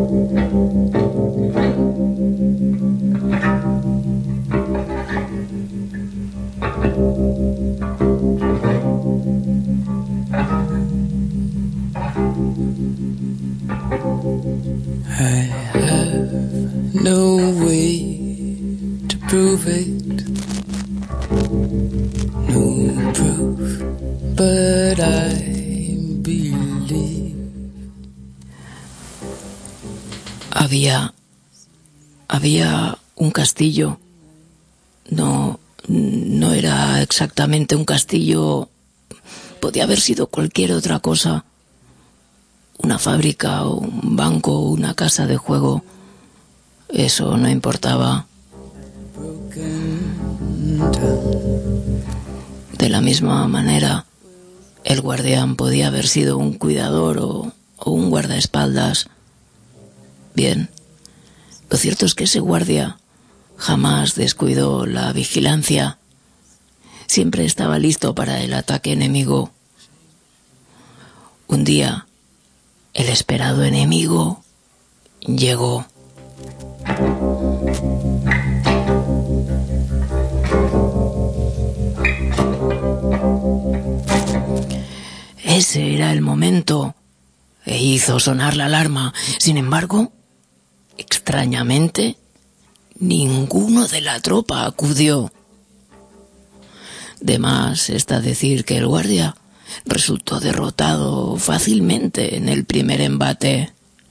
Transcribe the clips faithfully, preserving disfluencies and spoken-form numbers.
I have no way to prove it, no proof, but I believe. Había, había un castillo. No, no era exactamente un castillo. Podía haber sido cualquier otra cosa. Una fábrica, o un banco, una casa de juego. Eso no importaba. De la misma manera, el guardián podía haber sido un cuidador o, o un guardaespaldas. Bien, lo cierto es que ese guardia jamás descuidó la vigilancia. Siempre estaba listo para el ataque enemigo. Un día, el esperado enemigo llegó. Ese era el momento, e hizo sonar la alarma. Sin embargo, extrañamente, ninguno de la tropa acudió. De más está decir que el guardia resultó derrotado fácilmente en el primer embate.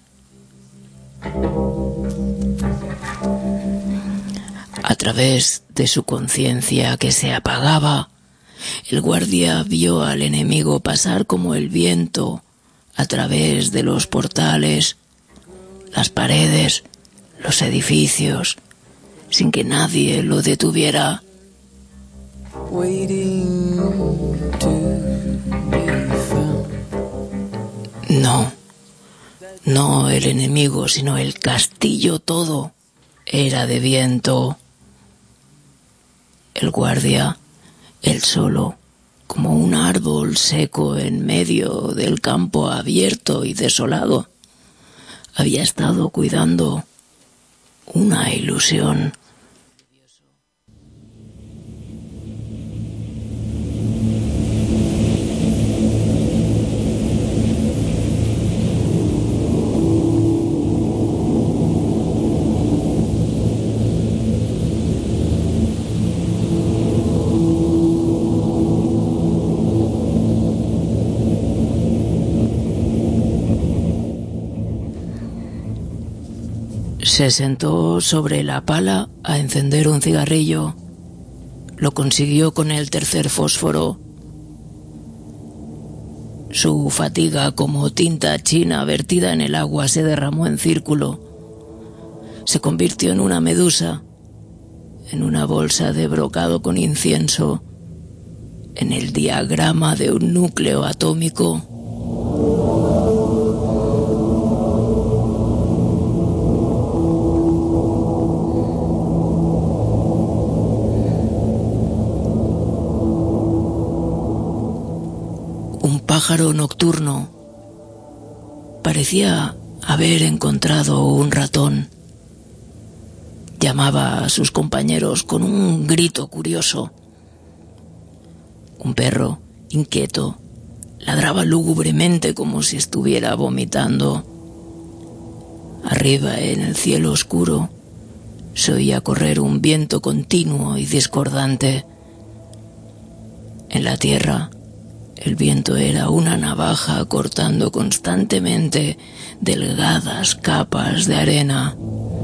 A través de su conciencia que se apagaba, el guardia vio al enemigo pasar como el viento a través de los portales, las paredes, los edificios, sin que nadie lo detuviera. No, no el enemigo, sino el castillo todo era de viento. El guardia, él solo, como un árbol seco en medio del campo abierto y desolado, había estado cuidando una ilusión. Se sentó sobre la pala a encender un cigarrillo. Lo consiguió con el tercer fósforo. Su fatiga, como tinta china vertida en el agua, se derramó en círculo. Se convirtió en una medusa, en una bolsa de brocado con incienso, en el diagrama de un núcleo atómico. Un pájaro nocturno parecía haber encontrado un ratón. Llamaba a sus compañeros con un grito curioso. Un perro, inquieto, ladraba lúgubremente como si estuviera vomitando. Arriba, en el cielo oscuro, se oía correr un viento continuo y discordante. En la tierra, el viento era una navaja cortando constantemente delgadas capas de arena.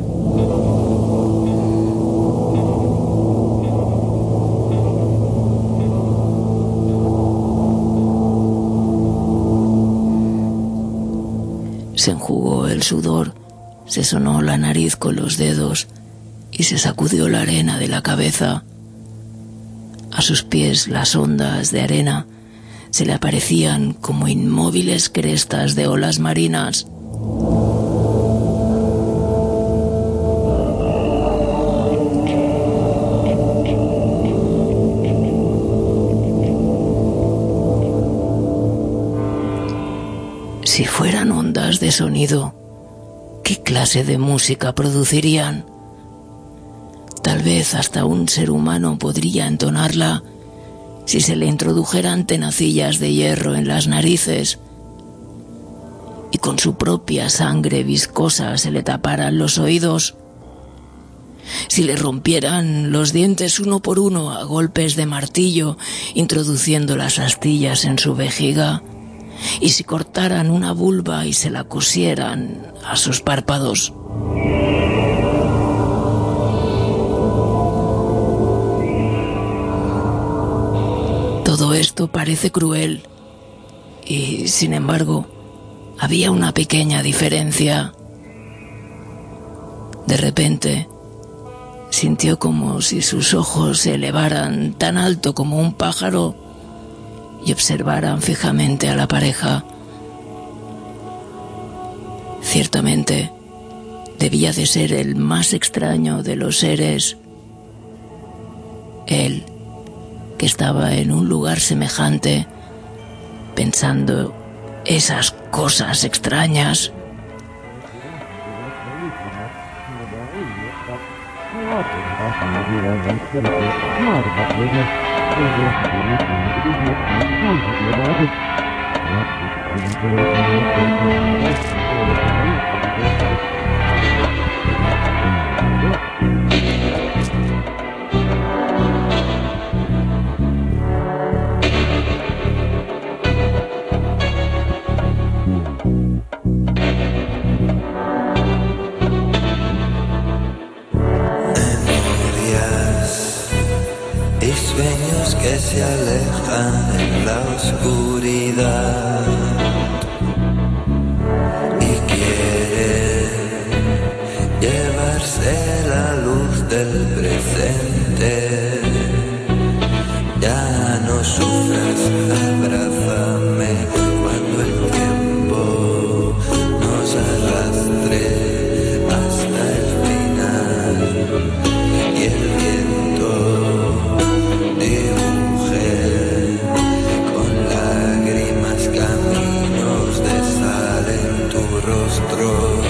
Se enjugó el sudor, se sonó la nariz con los dedos y se sacudió la arena de la cabeza. A sus pies las ondas de arena se le aparecían como inmóviles crestas de olas marinas. Si fueran ondas de sonido, ¿qué clase de música producirían? Tal vez hasta un ser humano podría entonarla si se le introdujeran tenacillas de hierro en las narices y con su propia sangre viscosa se le taparan los oídos, si le rompieran los dientes uno por uno a golpes de martillo introduciendo las astillas en su vejiga, y si cortaran una vulva y se la cosieran a sus párpados. Todo esto parece cruel y, sin embargo, había una pequeña diferencia. De repente, sintió como si sus ojos se elevaran tan alto como un pájaro y observaran fijamente a la pareja. Ciertamente, debía de ser el más extraño de los seres. Él, que estaba en un lugar semejante, pensando esas cosas extrañas. Sueños que se alejan en la oscuridad y quieren llevarse la luz del presente. Ya no sufras, abrázame cuando el tiempo nos arrastre hasta el final y el viento dibuje con lágrimas caminos de sal en tu rostro.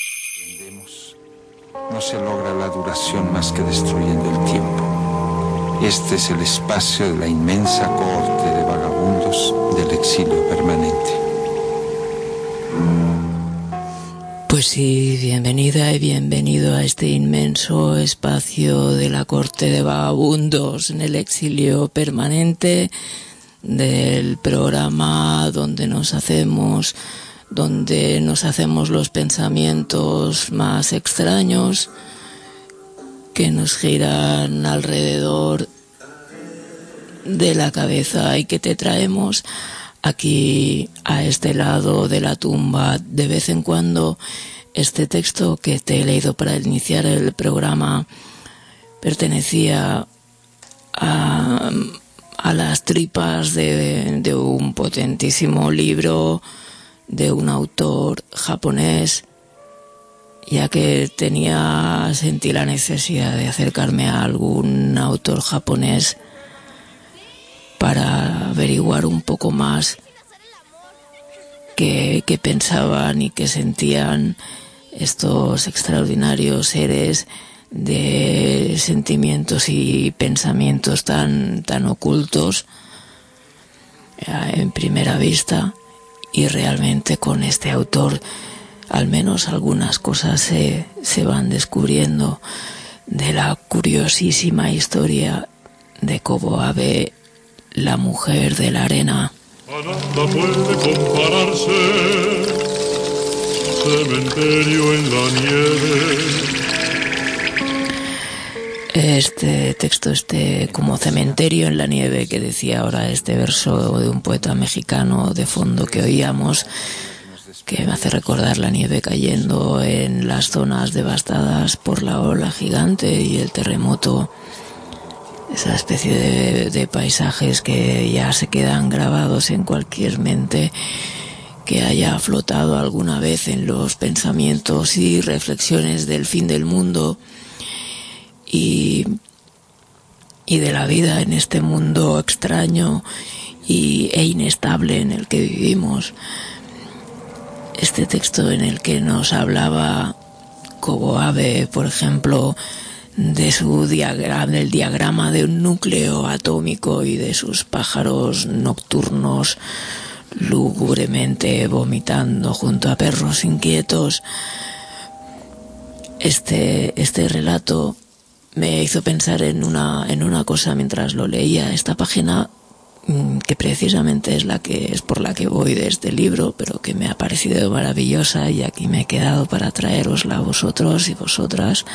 No se logra la duración más que destruyendo el tiempo. Este es el espacio de la inmensa cohorte de vagabundos del exilio permanente. Pues sí, bienvenida y bienvenido a este inmenso espacio de la corte de vagabundos en el exilio permanente, del programa donde nos hacemos, donde nos hacemos los pensamientos más extraños que nos giran alrededor de la cabeza y que te traemos aquí a este lado de la tumba de vez en cuando. Este texto que te he leído para iniciar el programa pertenecía a, a las tripas de, de un potentísimo libro de un autor japonés, ya que tenía, sentí la necesidad de acercarme a algún autor japonés para averiguar un poco más qué, qué pensaban y qué sentían estos extraordinarios seres de sentimientos y pensamientos tan, tan ocultos en primera vista. Y realmente con este autor al menos algunas cosas se, se van descubriendo de la curiosísima historia de Kobo Abe, la mujer de la arena. Nada puede compararse, cementerio en la nieve. Este texto, este como cementerio en la nieve que decía ahora este verso de un poeta mexicano de fondo que oíamos, que me hace recordar la nieve cayendo en las zonas devastadas por la ola gigante y el terremoto. Esa especie de, de paisajes que ya se quedan grabados en cualquier mente que haya flotado alguna vez en los pensamientos y reflexiones del fin del mundo y, y de la vida en este mundo extraño y, e inestable en el que vivimos. Este texto en el que nos hablaba Kobo Abe, por ejemplo, de su diagrama, del diagrama de un núcleo atómico y de sus pájaros nocturnos lúgubremente vomitando junto a perros inquietos. Este, este relato me hizo pensar en una, en una cosa mientras lo leía. Esta página, que precisamente es la que es por la que voy de este libro, pero que me ha parecido maravillosa y aquí me he quedado para traerosla a vosotros y vosotras,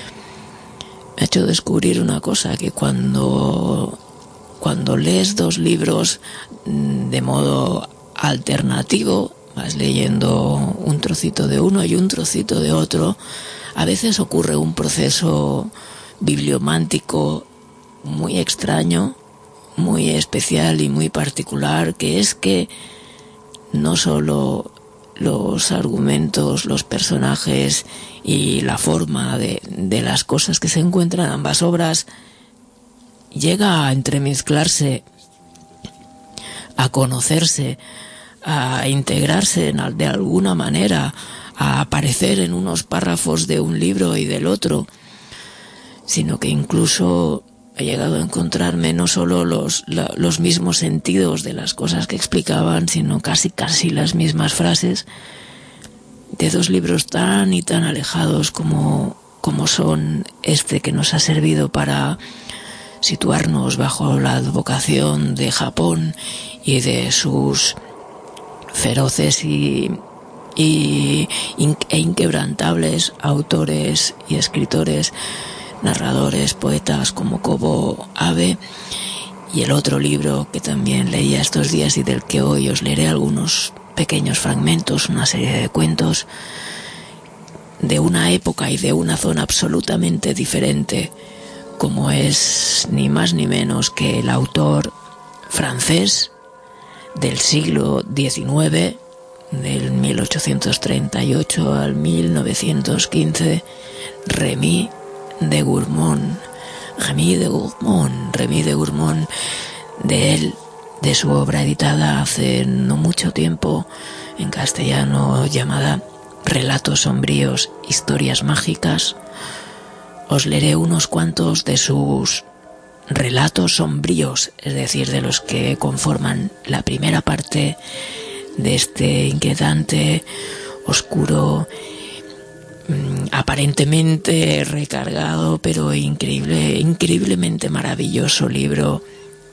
me ha hecho descubrir una cosa, que cuando, cuando lees dos libros de modo alternativo, vas leyendo un trocito de uno y un trocito de otro, a veces ocurre un proceso bibliomántico muy extraño, muy especial y muy particular, que es que no solo los argumentos, los personajes y la forma de, de las cosas que se encuentran en ambas obras llega a entremezclarse, a conocerse, a integrarse en, de alguna manera, a aparecer en unos párrafos de un libro y del otro, sino que incluso he llegado a encontrarme no solo los, la, los mismos sentidos de las cosas que explicaban, sino casi casi las mismas frases de dos libros tan y tan alejados como, como son este que nos ha servido para situarnos bajo la advocación de Japón y de sus feroces y, y e inquebrantables autores y escritores, narradores, poetas como Kobo Abe, y el otro libro que también leía estos días y del que hoy os leeré algunos pequeños fragmentos, una serie de cuentos de una época y de una zona absolutamente diferente, como es ni más ni menos que el autor francés del siglo diecinueve, del mil ochocientos treinta y ocho al mil novecientos quince, Remy de Gourmont, Remy de Gourmont, Remy de Gourmont, de él, de su obra editada hace no mucho tiempo en castellano llamada Relatos sombríos, historias mágicas. Os leeré unos cuantos de sus relatos sombríos, es decir, de los que conforman la primera parte de este inquietante, oscuro, aparentemente recargado, pero increíble, increíblemente maravilloso libro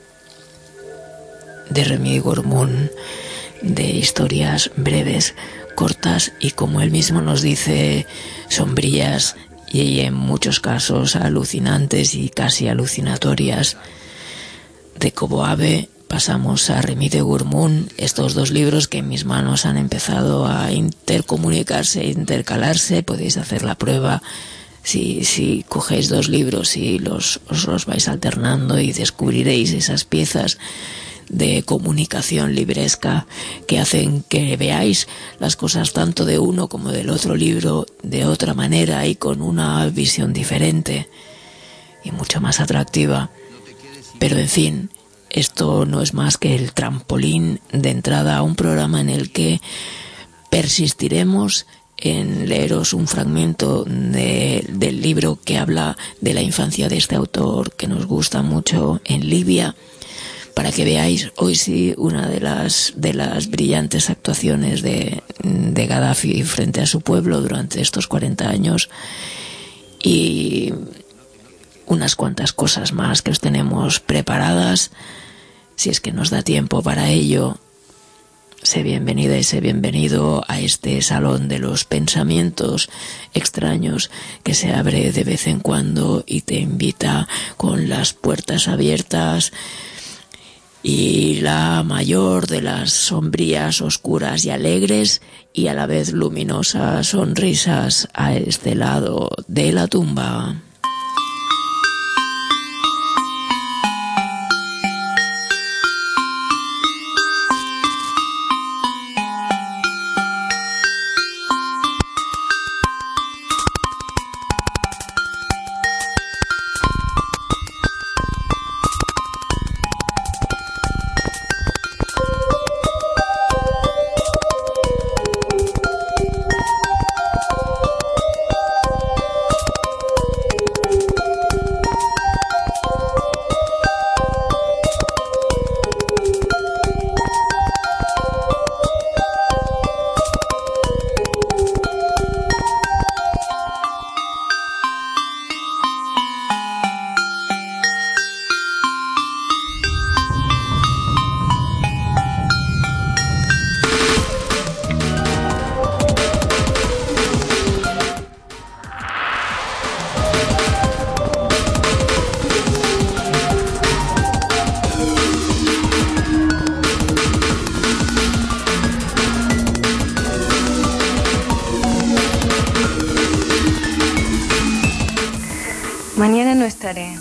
de Remy Gourmand, de historias breves, cortas y, como él mismo nos dice, sombrías y en muchos casos alucinantes y casi alucinatorias. De Coboave pasamos a Remy de Gourmand, estos dos libros que en mis manos han empezado a intercomunicarse, intercalarse. Podéis hacer la prueba si, si cogéis dos libros y los, os los vais alternando, y descubriréis esas piezas de comunicación libresca que hacen que veáis las cosas tanto de uno como del otro libro de otra manera y con una visión diferente y mucho más atractiva. Pero en fin, esto no es más que el trampolín de entrada a un programa en el que persistiremos en leeros un fragmento de, del libro que habla de la infancia de este autor que nos gusta mucho en Libia, para que veáis hoy sí una de las de las brillantes actuaciones de, de Gaddafi frente a su pueblo durante estos cuarenta años, y unas cuantas cosas más que os tenemos preparadas, si es que nos da tiempo para ello. Sé bienvenida y sé bienvenido a este salón de los pensamientos extraños que se abre de vez en cuando y te invita con las puertas abiertas y la mayor de las sombrías, oscuras y alegres y a la vez luminosas sonrisas a este lado de la tumba. Mañana no estaré.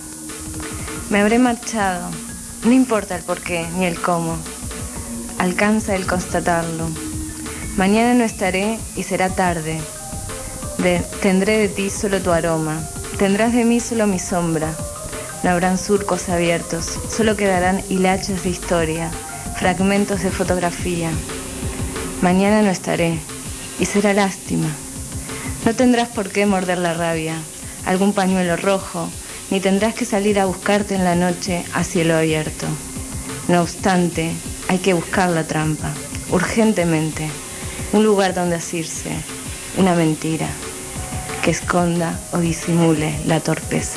Me habré marchado. No importa el porqué ni el cómo. Alcanza el constatarlo. Mañana no estaré y será tarde. De, tendré de ti solo tu aroma. Tendrás de mí solo mi sombra. No habrán surcos abiertos. Solo quedarán hilachos de historia, fragmentos de fotografía. Mañana no estaré y será lástima. No tendrás por qué morder la rabia, algún pañuelo rojo, ni tendrás que salir a buscarte en la noche a cielo abierto. No obstante, hay que buscar la trampa, urgentemente, un lugar donde asirse, una mentira, que esconda o disimule la torpeza.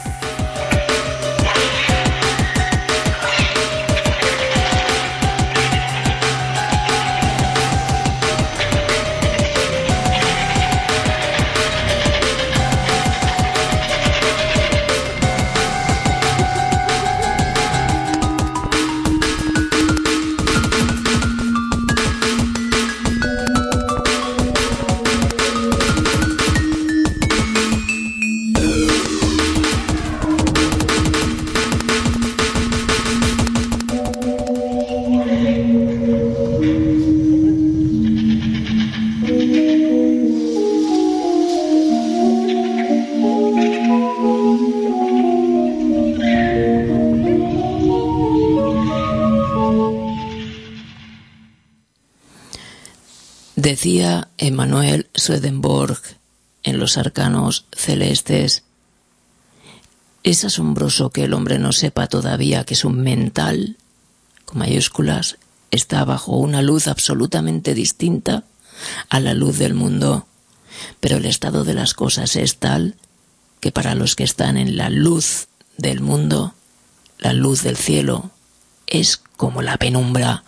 Decía Emanuel Swedenborg en Los Arcanos Celestes Es asombroso que el hombre no sepa todavía que su mental, con mayúsculas, está bajo una luz absolutamente distinta a la luz del mundo. Pero el estado de las cosas es tal que para los que están en la luz del mundo, la luz del cielo es como la penumbra.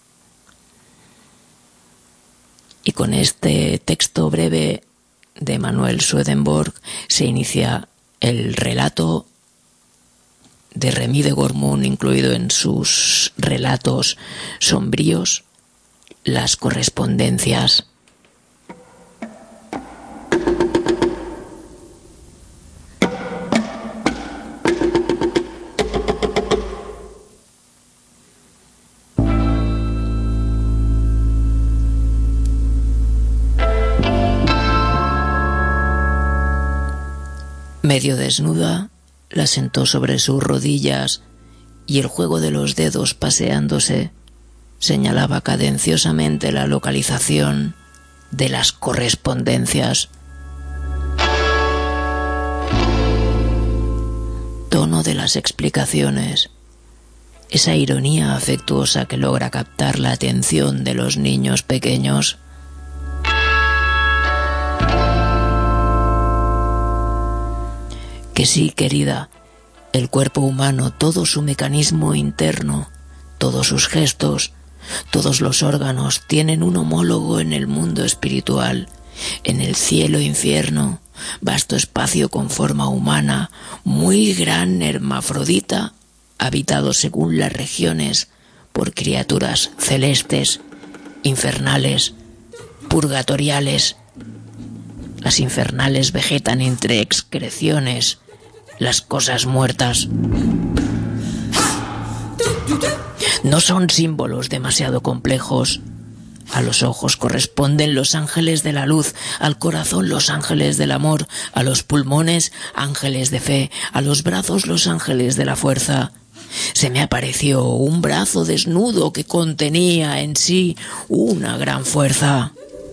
Y con este texto breve de Manuel Swedenborg se inicia el relato de Remy de Gourmont, incluido en sus relatos sombríos, Las correspondencias. Medio desnuda, la sentó sobre sus rodillas y el juego de los dedos paseándose señalaba cadenciosamente la localización de las correspondencias. Tono de las explicaciones, esa ironía afectuosa que logra captar la atención de los niños pequeños. Que sí, querida, el cuerpo humano, todo su mecanismo interno, todos sus gestos, todos los órganos tienen un homólogo en el mundo espiritual, en el cielo-infierno, vasto espacio con forma humana, muy gran hermafrodita, habitado según las regiones por criaturas celestes, infernales, purgatoriales. Las infernales vegetan entre excreciones, las cosas muertas. No son símbolos demasiado complejos. A los ojos corresponden los ángeles de la luz, al corazón los ángeles del amor, a los pulmones ángeles de fe, a los brazos los ángeles de la fuerza. Se me apareció un brazo desnudo que contenía en sí una gran fuerza.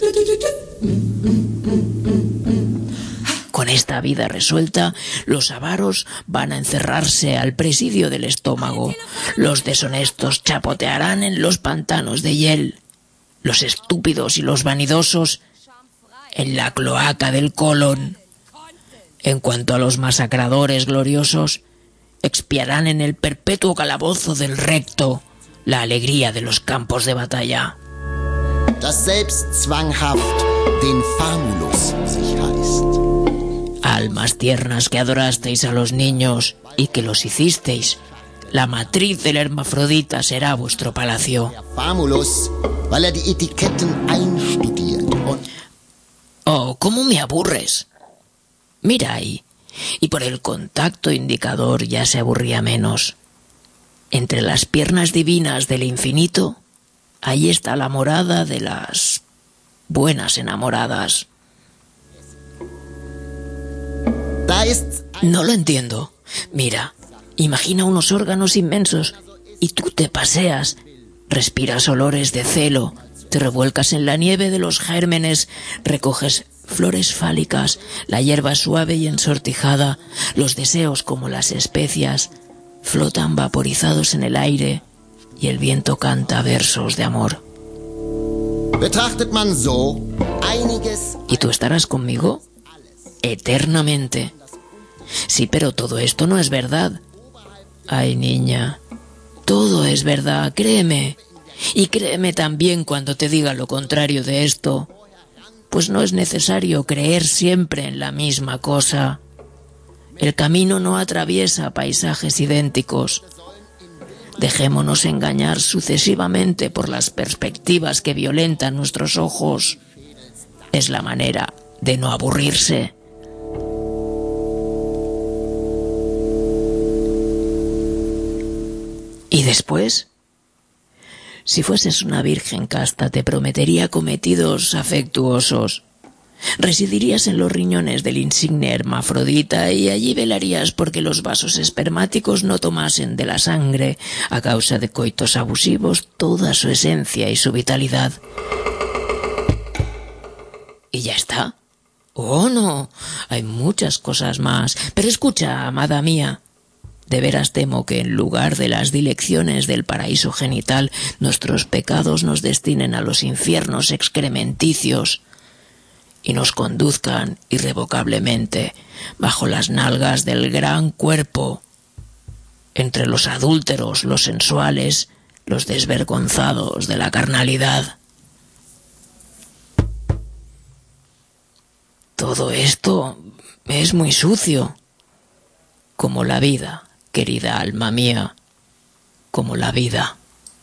Con esta vida resuelta, los avaros van a encerrarse al presidio del estómago. Los deshonestos chapotearán en los pantanos de hiel. Los estúpidos y los vanidosos en la cloaca del colon. En cuanto a los masacradores gloriosos, expiarán en el perpetuo calabozo del recto la alegría de los campos de batalla. Das selbst zwanghaft den Famulus sich heißt. Almas tiernas que adorasteis a los niños y que los hicisteis, la matriz del hermafrodita será vuestro palacio. Famulus, weil er die Etiketten einstudiert. Oh, cómo me aburres. Mira ahí, y por el contacto indicador ya se aburría menos. Entre las piernas divinas del infinito, ahí está la morada de las buenas enamoradas. No lo entiendo. Mira, imagina unos órganos inmensos y tú te paseas, respiras olores de celo, te revuelcas en la nieve de los gérmenes, recoges flores fálicas, la hierba suave y ensortijada, los deseos como las especias flotan vaporizados en el aire y el viento canta versos de amor. ¿Y tú estarás conmigo? Eternamente. Sí, pero todo esto no es verdad. Ay, niña, todo es verdad, créeme. Y créeme también cuando te diga lo contrario de esto. Pues no es necesario creer siempre en la misma cosa. El camino no atraviesa paisajes idénticos. Dejémonos engañar sucesivamente por las perspectivas que violentan nuestros ojos. Es la manera de no aburrirse. ¿Y después? Si fueses una virgen casta, te prometería cometidos afectuosos. Residirías en los riñones del insigne hermafrodita y allí velarías porque los vasos espermáticos no tomasen de la sangre, a causa de coitos abusivos, toda su esencia y su vitalidad. Y ya está. Oh, no, hay muchas cosas más. Pero escucha, amada mía, de veras temo que en lugar de las dilecciones del paraíso genital, nuestros pecados nos destinen a los infiernos excrementicios y nos conduzcan irrevocablemente bajo las nalgas del gran cuerpo, entre los adúlteros, los sensuales, los desvergonzados de la carnalidad. Todo esto es muy sucio, como la vida, querida alma mía, como la vida.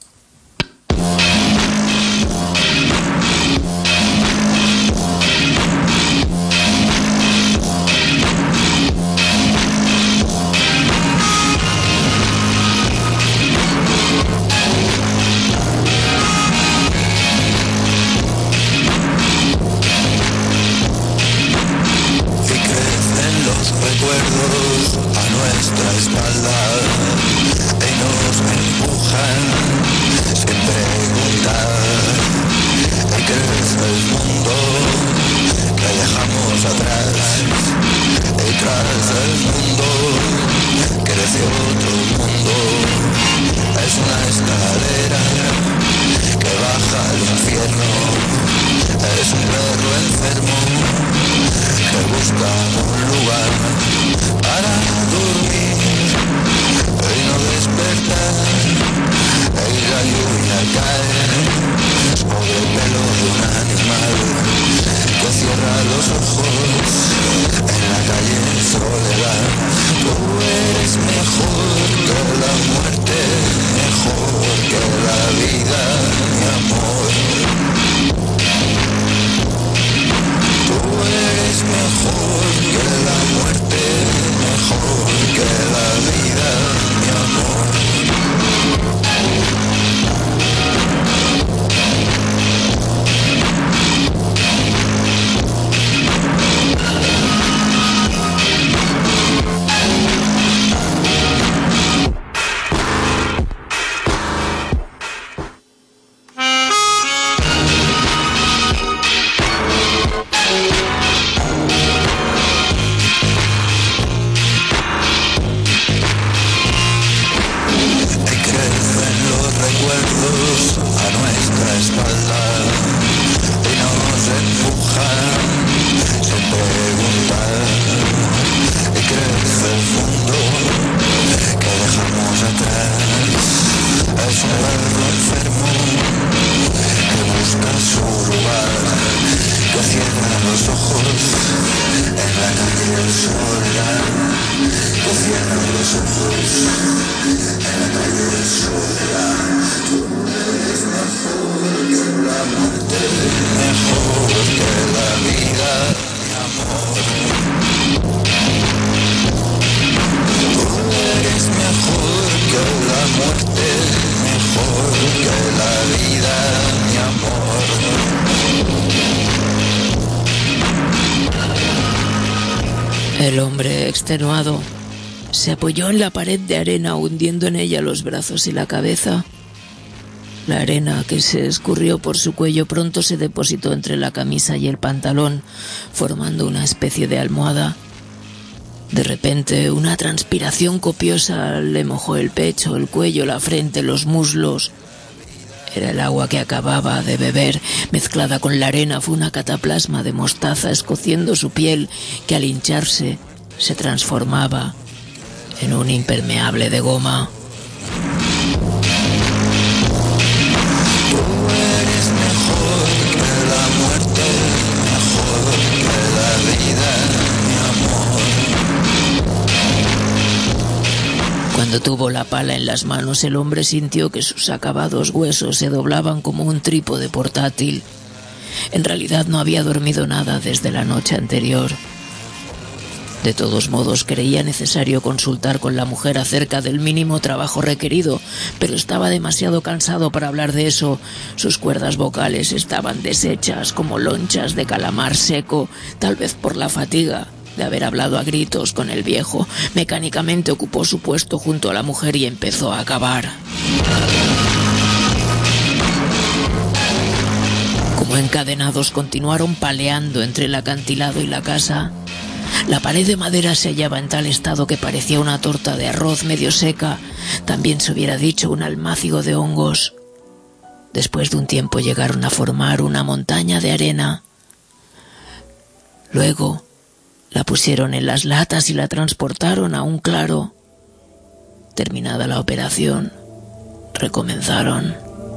El hombre, extenuado, se apoyó en la pared de arena, hundiendo en ella los brazos y la cabeza. La arena que se escurrió por su cuello pronto se depositó entre la camisa y el pantalón, formando una especie de almohada. De repente, una transpiración copiosa le mojó el pecho, el cuello, la frente, los muslos. Era el agua que acababa de beber. Mezclada con la arena fue una cataplasma de mostaza escociendo su piel, que al hincharse se transformaba en un impermeable de goma. Cuando tuvo la pala en las manos, el hombre sintió que sus acabados huesos se doblaban como un trípode portátil. En realidad no había dormido nada desde la noche anterior. De todos modos, creía necesario consultar con la mujer acerca del mínimo trabajo requerido, pero estaba demasiado cansado para hablar de eso. Sus cuerdas vocales estaban deshechas como lonchas de calamar seco, tal vez por la fatiga de haber hablado a gritos con el viejo. Mecánicamente ocupó su puesto junto a la mujer y empezó a cavar. Como encadenados continuaron paleando entre el acantilado y la casa. La pared de madera se hallaba en tal estado que parecía una torta de arroz medio seca, también se hubiera dicho un almácigo de hongos. Después de un tiempo llegaron a formar una montaña de arena. Luego la pusieron en las latas y la transportaron a un claro. Terminada la operación, recomenzaron.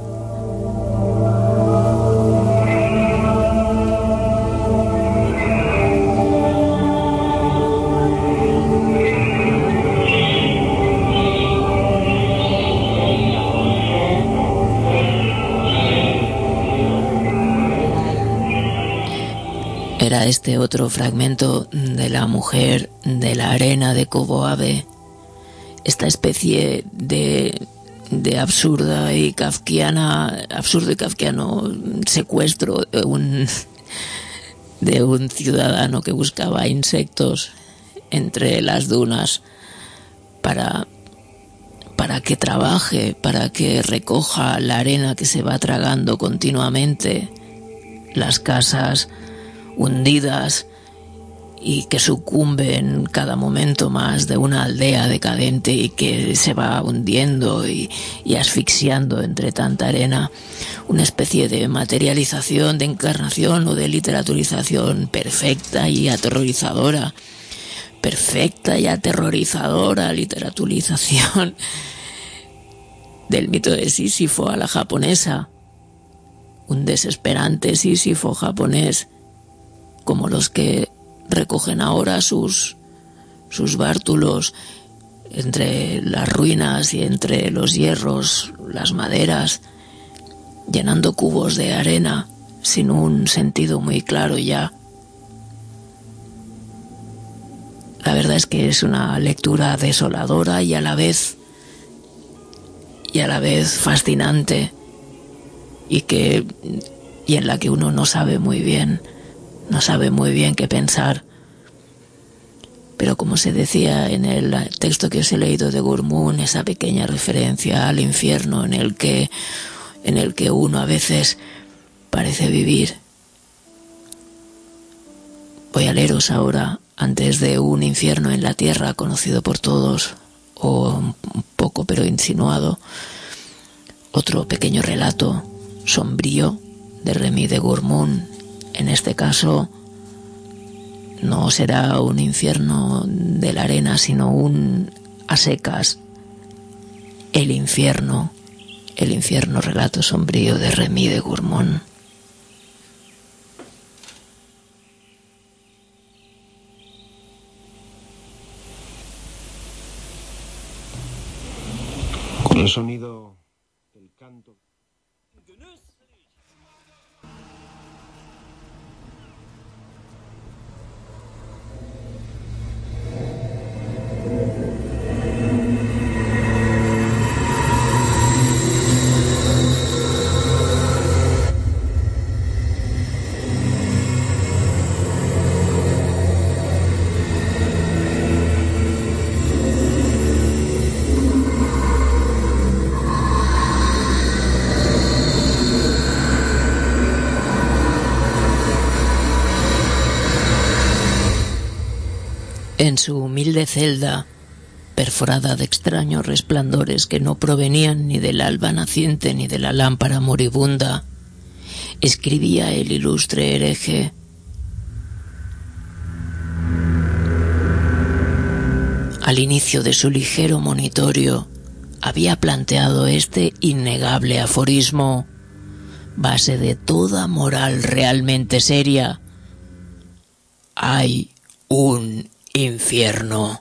Era este otro fragmento de la mujer de la arena de Cobo Ave, esta especie de, de absurda y kafkiana, absurdo y kafkiano secuestro de un, de un ciudadano que buscaba insectos entre las dunas para, para que trabaje, para que recoja la arena que se va tragando continuamente las casas hundidas y que sucumbe en cada momento más de una aldea decadente y que se va hundiendo y, y asfixiando entre tanta arena. Una especie de materialización, de encarnación o de literaturización perfecta y aterrorizadora. Perfecta y aterrorizadora literaturización del mito de Sísifo a la japonesa. Un desesperante Sísifo japonés, como los que recogen ahora sus, sus bártulos entre las ruinas y entre los hierros, las maderas, llenando cubos de arena sin un sentido muy claro ya. La verdad es que es una lectura desoladora y a la vez y a la vez fascinante, y que y en la que uno no sabe muy bien no sabe muy bien qué pensar. Pero como se decía en el texto que os he leído de Gurmún, esa pequeña referencia al infierno en el que en el que uno a veces parece vivir. Voy a leeros ahora, antes de Un infierno en la tierra, conocido por todos, o un poco pero insinuado, otro pequeño relato sombrío de Remy de Gourmont. En este caso no será un infierno de la arena, sino un a secas, el infierno, el infierno relato sombrío de Remy de Gourmont. Con el sonido del canto. En su humilde celda, perforada de extraños resplandores que no provenían ni del alba naciente ni de la lámpara moribunda, escribía el ilustre hereje. Al inicio de su ligero monitorio, había planteado este innegable aforismo, base de toda moral realmente seria: hay un infierno.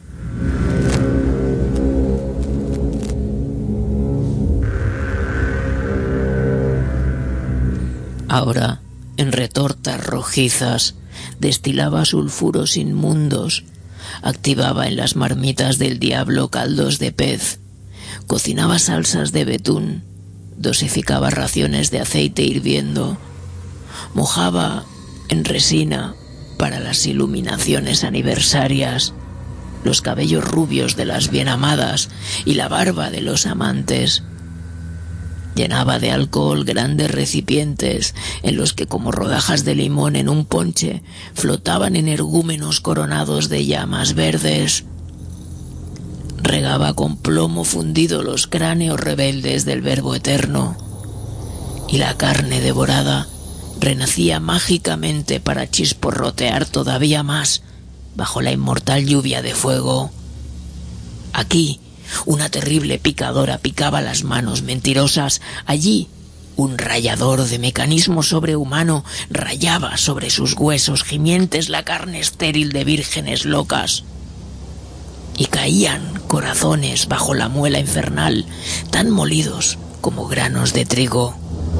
Ahora, en retortas rojizas, destilaba sulfuros inmundos, activaba en las marmitas del diablo caldos de pez, cocinaba salsas de betún, dosificaba raciones de aceite hirviendo, mojaba en resina para las iluminaciones aniversarias los cabellos rubios de las bien amadas y la barba de los amantes. Llenaba de alcohol grandes recipientes en los que, como rodajas de limón en un ponche, flotaban energúmenos coronados de llamas verdes. Regaba con plomo fundido los cráneos rebeldes del Verbo eterno, y la carne devorada renacía mágicamente para chisporrotear todavía más bajo la inmortal lluvia de fuego. Aquí, una terrible picadora picaba las manos mentirosas. Allí, un rallador de mecanismo sobrehumano rayaba sobre sus huesos gimientes la carne estéril de vírgenes locas. Y caían corazones bajo la muela infernal, tan molidos como granos de trigo.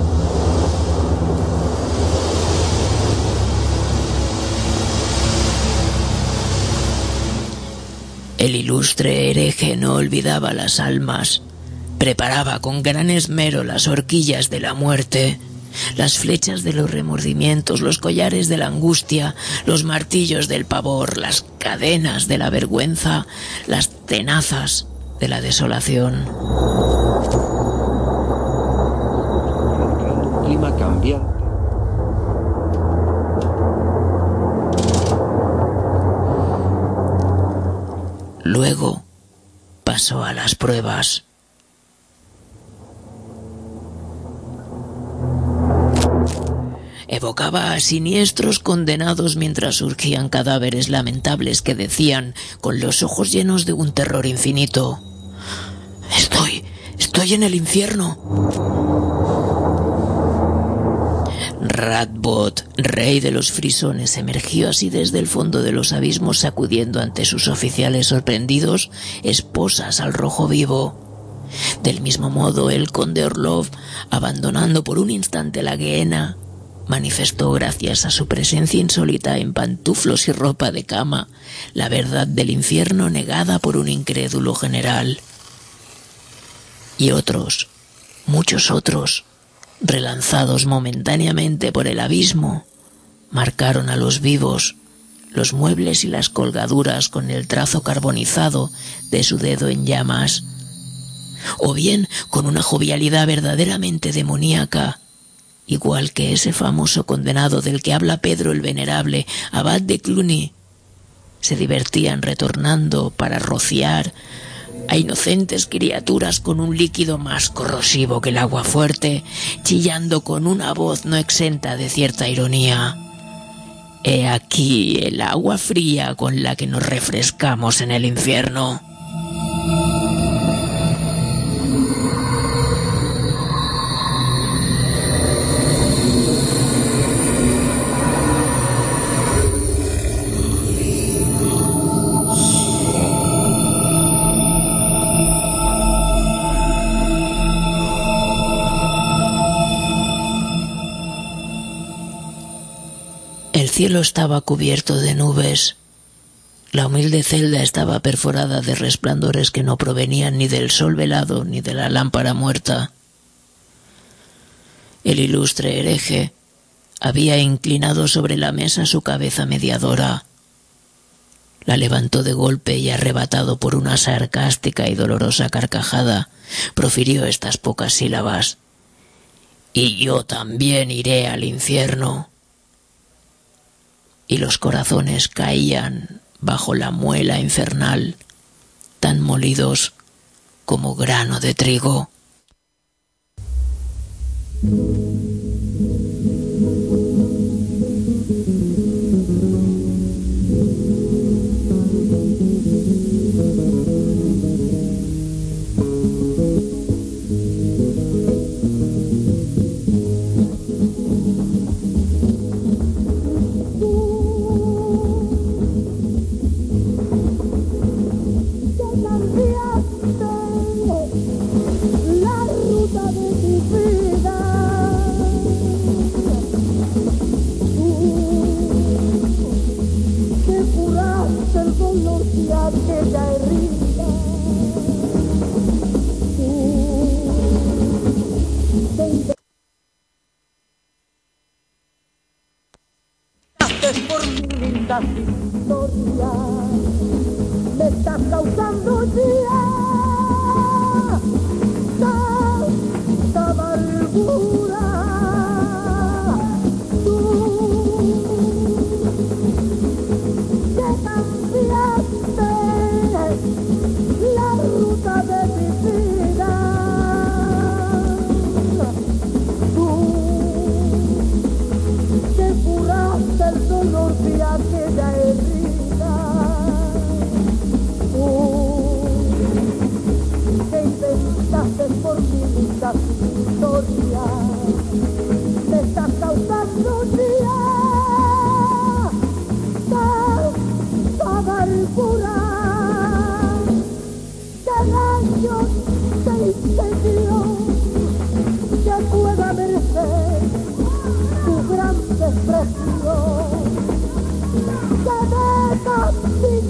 El ilustre hereje no olvidaba las almas. Preparaba con gran esmero las horquillas de la muerte, las flechas de los remordimientos, los collares de la angustia, los martillos del pavor, las cadenas de la vergüenza, las tenazas de la desolación. Clima cambiante. Luego pasó a las pruebas. Evocaba a siniestros condenados mientras surgían cadáveres lamentables que decían, con los ojos llenos de un terror infinito: Estoy, estoy en el infierno. Radbot, rey de los frisones, emergió así desde el fondo de los abismos, sacudiendo ante sus oficiales sorprendidos esposas al rojo vivo. Del mismo modo, el conde Orlov, abandonando por un instante la Gehenna, manifestó, gracias a su presencia insólita en pantuflos y ropa de cama, la verdad del infierno negada por un incrédulo general. Y otros, muchos otros, relanzados momentáneamente por el abismo, marcaron a los vivos los muebles y las colgaduras con el trazo carbonizado de su dedo en llamas, o bien con una jovialidad verdaderamente demoníaca, igual que ese famoso condenado del que habla Pedro el Venerable, abad de Cluny, se divertían retornando para rociar a inocentes criaturas con un líquido más corrosivo que el agua fuerte, chillando con una voz no exenta de cierta ironía: He aquí el agua fría con la que nos refrescamos en el infierno. El cielo estaba cubierto de nubes. La humilde celda estaba perforada de resplandores que no provenían ni del sol velado ni de la lámpara muerta. El ilustre hereje había inclinado sobre la mesa su cabeza mediadora. La levantó de golpe y, arrebatado por una sarcástica y dolorosa carcajada, profirió estas pocas sílabas: «Y yo también iré al infierno». Y los corazones caían bajo la muela infernal, tan molidos como grano de trigo.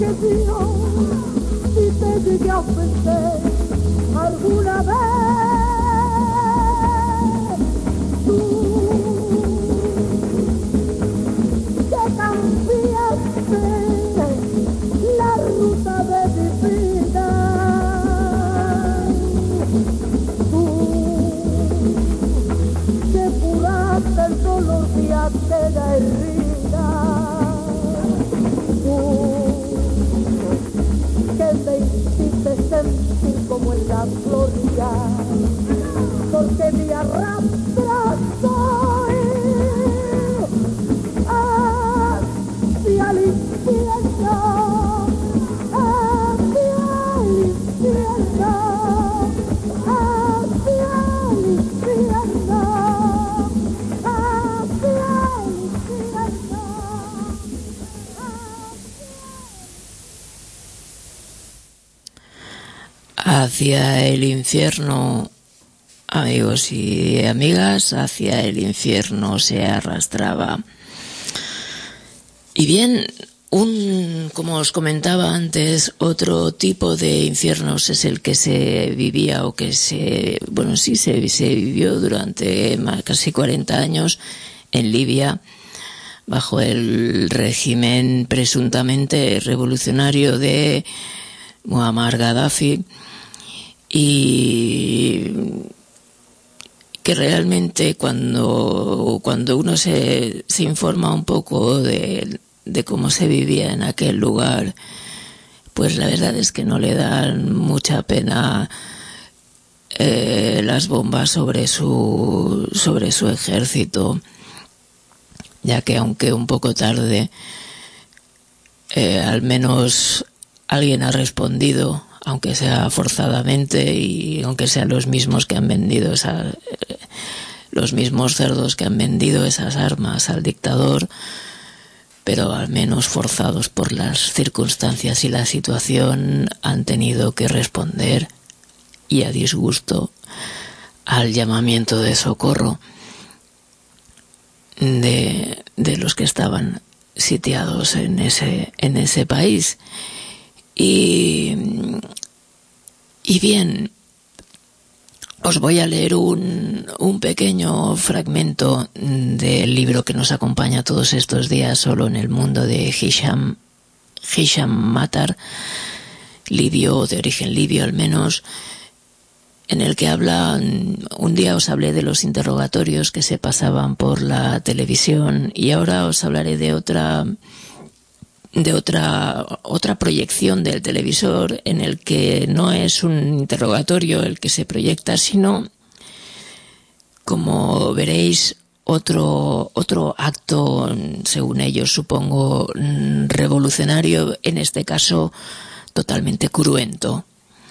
que Dios, si te llegué a ofender alguna vez, tú que cambiaste la ruta de mi vida, tú que curaste el dolor de aquella herida, tú que me hiciste sentir como en la gloria, porque me arrastras hoy hacia el infierno, hacia el infierno, hacia el infierno, hacia el infierno. Hacia el infierno, amigos y amigas, hacia el infierno se arrastraba. Y bien, un, como os comentaba antes, otro tipo de infiernos es el que se vivía o que se, bueno, sí, se, se vivió durante más, casi cuarenta años en Libia, bajo el régimen presuntamente revolucionario de Muammar Gaddafi, y que realmente cuando, cuando uno se, se informa un poco de, de cómo se vivía en aquel lugar, pues la verdad es que no le dan mucha pena eh, las bombas sobre su, sobre su ejército, ya que aunque un poco tarde, eh, al menos alguien ha respondido, aunque sea forzadamente y aunque sean los mismos que han vendido esa, eh, los mismos cerdos que han vendido esas armas al dictador, pero al menos forzados por las circunstancias y la situación han tenido que responder, y a disgusto, al llamamiento de socorro de, de los que estaban sitiados en ese, en ese país. Y, y bien, os voy a leer un, un pequeño fragmento del libro que nos acompaña todos estos días, Solo en el mundo, de Hisham, Hisham Matar, libio, de origen libio al menos, en el que habla, un día os hablé de los interrogatorios que se pasaban por la televisión, y ahora os hablaré de otra... de otra otra proyección del televisor, en el que no es un interrogatorio el que se proyecta, sino, como veréis, otro otro acto, según ellos supongo, revolucionario, en este caso totalmente cruento.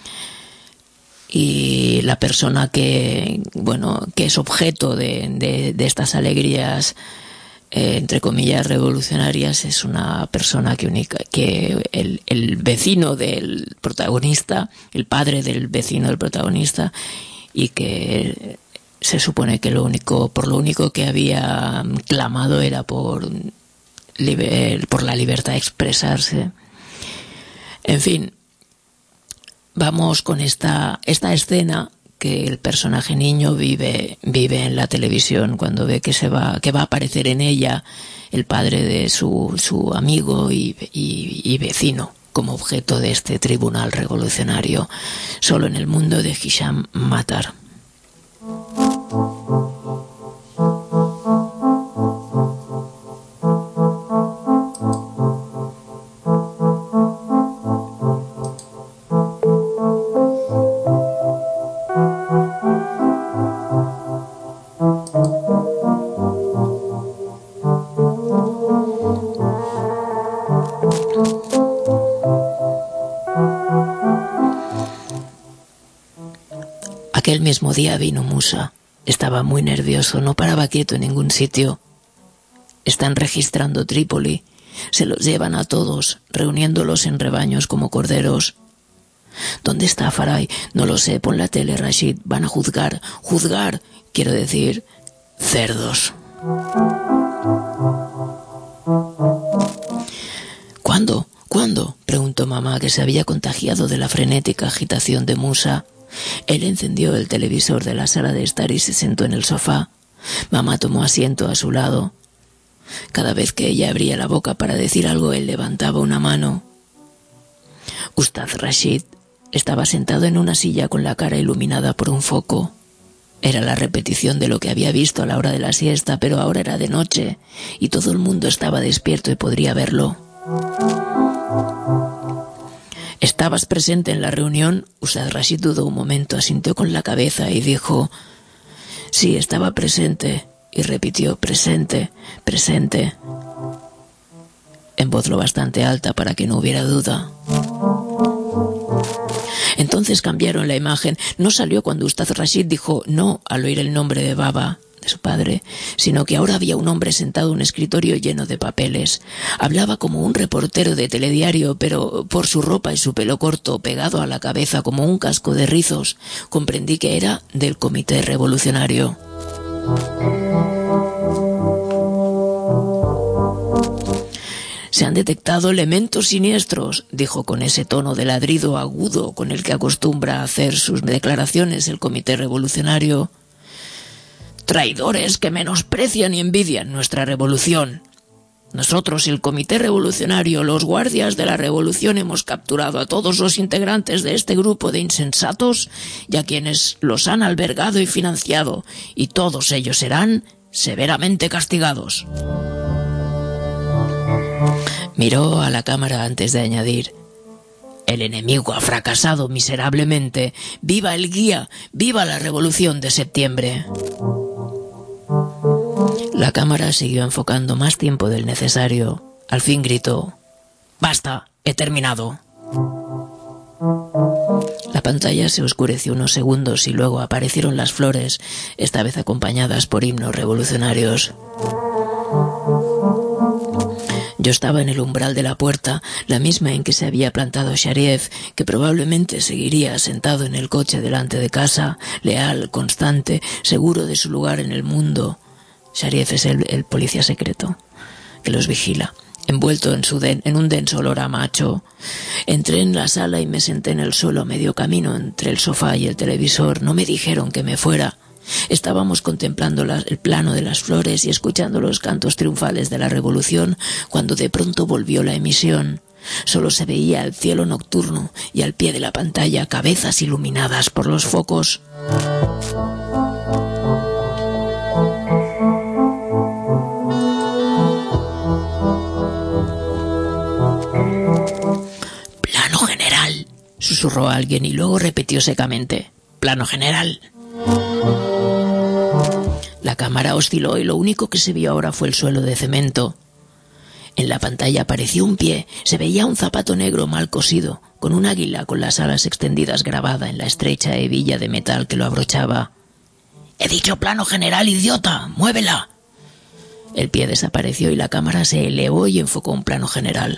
Y la persona que, bueno, que es objeto de, de, de estas alegrías, Eh, entre comillas, revolucionarias, es una persona que, única, que el, el vecino del protagonista, el padre del vecino del protagonista, y que se supone que lo único, por lo único que había clamado era por, liber, por la libertad de expresarse. En fin, vamos con esta, esta escena que el personaje niño vive vive en la televisión cuando ve que se va que va a aparecer en ella el padre de su su amigo y, y, y vecino como objeto de este tribunal revolucionario. Solo en el mundo, de Hisham Matar. Aquel mismo día vino Musa. Estaba muy nervioso, no paraba quieto en ningún sitio. Están registrando Trípoli. Se los llevan a todos, reuniéndolos en rebaños como corderos. ¿Dónde está Farai? No lo sé, pon la tele, Rashid. Van a juzgar. Juzgar, quiero decir, cerdos. ¿Cuándo? ¿Cuándo?, preguntó mamá, que se había contagiado de la frenética agitación de Musa. Él encendió el televisor de la sala de estar y se sentó en el sofá. Mamá tomó asiento a su lado. Cada vez que ella abría la boca para decir algo, él levantaba una mano. Ustad Rashid estaba sentado en una silla con la cara iluminada por un foco. Era la repetición de lo que había visto a la hora de la siesta, pero ahora era de noche y todo el mundo estaba despierto y podría verlo. ¿Estabas presente en la reunión? Ustad Rashid dudó un momento, asintió con la cabeza y dijo: sí, estaba presente. Y repitió: presente, presente, en voz lo bastante alta para que no hubiera duda. Entonces cambiaron la imagen. No salió cuando Ustad Rashid dijo no al oír el nombre de Baba, de su padre, sino que ahora había un hombre sentado en un escritorio lleno de papeles. Hablaba como un reportero de telediario, pero por su ropa y su pelo corto pegado a la cabeza como un casco de rizos, comprendí que era del Comité Revolucionario. Se han detectado elementos siniestros, dijo con ese tono de ladrido agudo con el que acostumbra a hacer sus declaraciones el Comité Revolucionario. Traidores que menosprecian y envidian nuestra revolución. Nosotros, el Comité Revolucionario, los guardias de la revolución, hemos capturado a todos los integrantes de este grupo de insensatos y a quienes los han albergado y financiado, y todos ellos serán severamente castigados. Miró a la cámara antes de añadir: el enemigo ha fracasado miserablemente. ¡Viva el guía! ¡Viva la revolución de septiembre! La cámara siguió enfocando más tiempo del necesario. Al fin gritó: ¡basta! ¡He terminado! La pantalla se oscureció unos segundos y luego aparecieron las flores, esta vez acompañadas por himnos revolucionarios. Yo estaba en el umbral de la puerta, la misma en que se había plantado Sharif, que probablemente seguiría sentado en el coche delante de casa, leal, constante, seguro de su lugar en el mundo. Sharif es el, el policía secreto que los vigila. Envuelto en, su den, en un denso olor a macho, entré en la sala y me senté en el suelo a medio camino entre el sofá y el televisor. No me dijeron que me fuera. Estábamos contemplando la, el plano de las flores y escuchando los cantos triunfales de la revolución cuando de pronto volvió la emisión. Solo se veía el cielo nocturno y al pie de la pantalla cabezas iluminadas por los focos. Plano general, susurró alguien y luego repitió secamente: plano general. La cámara osciló y lo único que se vio ahora fue el suelo de cemento. En la pantalla apareció un pie, se veía un zapato negro mal cosido, con un águila con las alas extendidas grabada en la estrecha hebilla de metal que lo abrochaba. «He dicho plano general, idiota, muévela». El pie desapareció y la cámara se elevó y enfocó un plano general.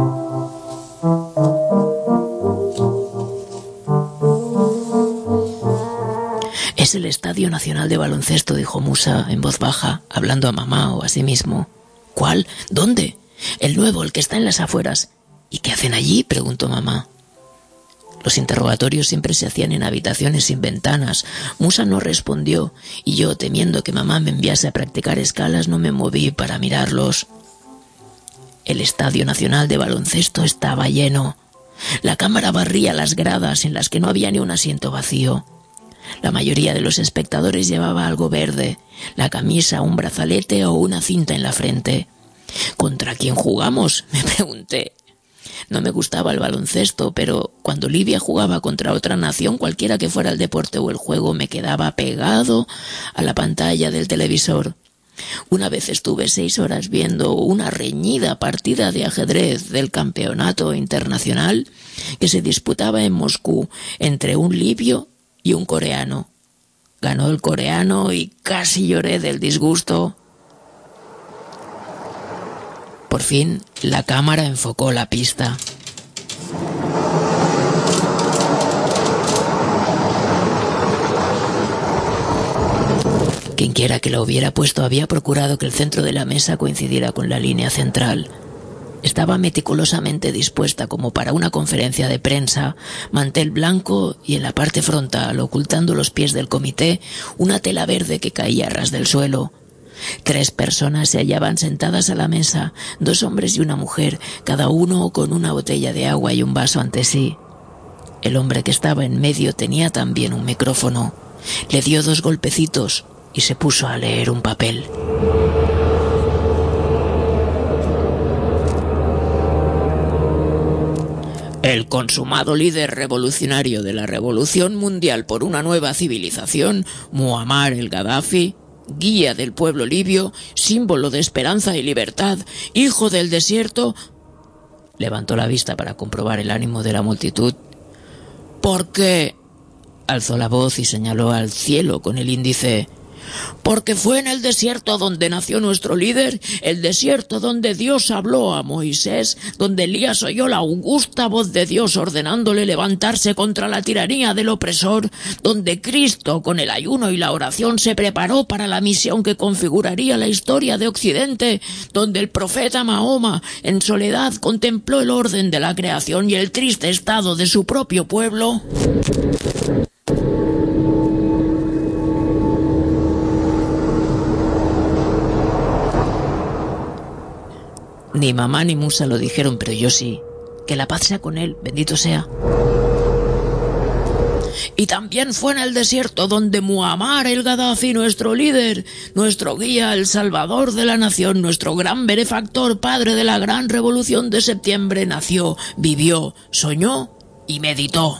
«Es el Estadio Nacional de Baloncesto», dijo Musa en voz baja, hablando a mamá o a sí mismo. «¿Cuál? ¿Dónde?» «El nuevo, el que está en las afueras». «¿Y qué hacen allí?», preguntó mamá. Los interrogatorios siempre se hacían en habitaciones sin ventanas. Musa no respondió, y yo, temiendo que mamá me enviase a practicar escalas, no me moví para mirarlos. El Estadio Nacional de Baloncesto estaba lleno. La cámara barría las gradas en las que no había ni un asiento vacío. La mayoría de los espectadores llevaba algo verde, la camisa, un brazalete o una cinta en la frente. ¿Contra quién jugamos?, me pregunté. No me gustaba el baloncesto, pero cuando Libia jugaba contra otra nación, cualquiera que fuera el deporte o el juego, me quedaba pegado a la pantalla del televisor. Una vez estuve seis horas viendo una reñida partida de ajedrez del campeonato internacional que se disputaba en Moscú entre un libio y un coreano. Ganó el coreano y casi lloré del disgusto. Por fin, la cámara enfocó la pista. Quienquiera que la hubiera puesto había procurado que el centro de la mesa coincidiera con la línea central. Estaba meticulosamente dispuesta como para una conferencia de prensa, mantel blanco y en la parte frontal, ocultando los pies del comité, una tela verde que caía a ras del suelo. Tres personas se hallaban sentadas a la mesa, dos hombres y una mujer, cada uno con una botella de agua y un vaso ante sí. El hombre que estaba en medio tenía también un micrófono. Le dio dos golpecitos y se puso a leer un papel. El consumado líder revolucionario de la revolución mundial por una nueva civilización, Muammar el-Gaddafi, guía del pueblo libio, símbolo de esperanza y libertad, hijo del desierto... Levantó la vista para comprobar el ánimo de la multitud. ¿Por qué? Alzó la voz y señaló al cielo con el índice. Porque fue en el desierto donde nació nuestro líder, el desierto donde Dios habló a Moisés, donde Elías oyó la augusta voz de Dios ordenándole levantarse contra la tiranía del opresor, donde Cristo, con el ayuno y la oración, se preparó para la misión que configuraría la historia de Occidente, donde el profeta Mahoma, en soledad, contempló el orden de la creación y el triste estado de su propio pueblo. Ni mamá ni Musa lo dijeron, pero yo sí. Que la paz sea con él, bendito sea. Y también fue en el desierto donde Muammar el-Gaddafi, nuestro líder, nuestro guía, el salvador de la nación, nuestro gran benefactor, padre de la gran revolución de septiembre, nació, vivió, soñó y meditó.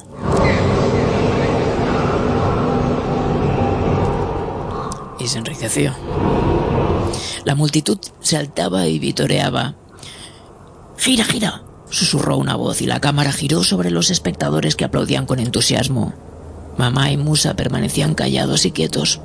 Y se enriqueció. La multitud saltaba y vitoreaba. «Gira, gira», susurró una voz y la cámara giró sobre los espectadores que aplaudían con entusiasmo. Mamá y Musa permanecían callados y quietos.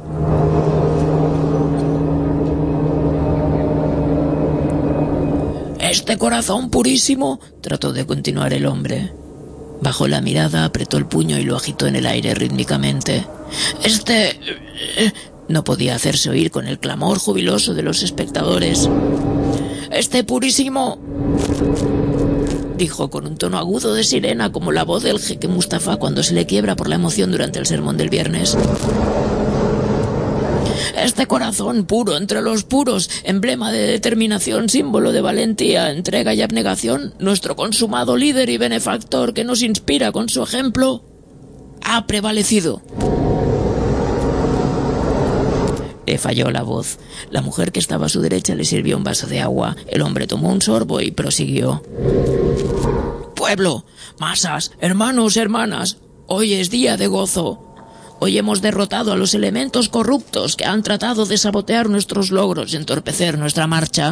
«Este corazón purísimo», trató de continuar el hombre. Bajó la mirada, apretó el puño y lo agitó en el aire rítmicamente. «Este...» No podía hacerse oír con el clamor jubiloso de los espectadores. «Este purísimo», dijo con un tono agudo de sirena, como la voz del jeque Mustafa cuando se le quiebra por la emoción durante el sermón del viernes. «Este corazón puro entre los puros, emblema de determinación, símbolo de valentía, entrega y abnegación, nuestro consumado líder y benefactor que nos inspira con su ejemplo, ha prevalecido». Le falló la voz. La mujer que estaba a su derecha le sirvió un vaso de agua. El hombre tomó un sorbo y prosiguió. «Pueblo, masas, hermanos, hermanas, hoy es día de gozo. Hoy hemos derrotado a los elementos corruptos que han tratado de sabotear nuestros logros y entorpecer nuestra marcha».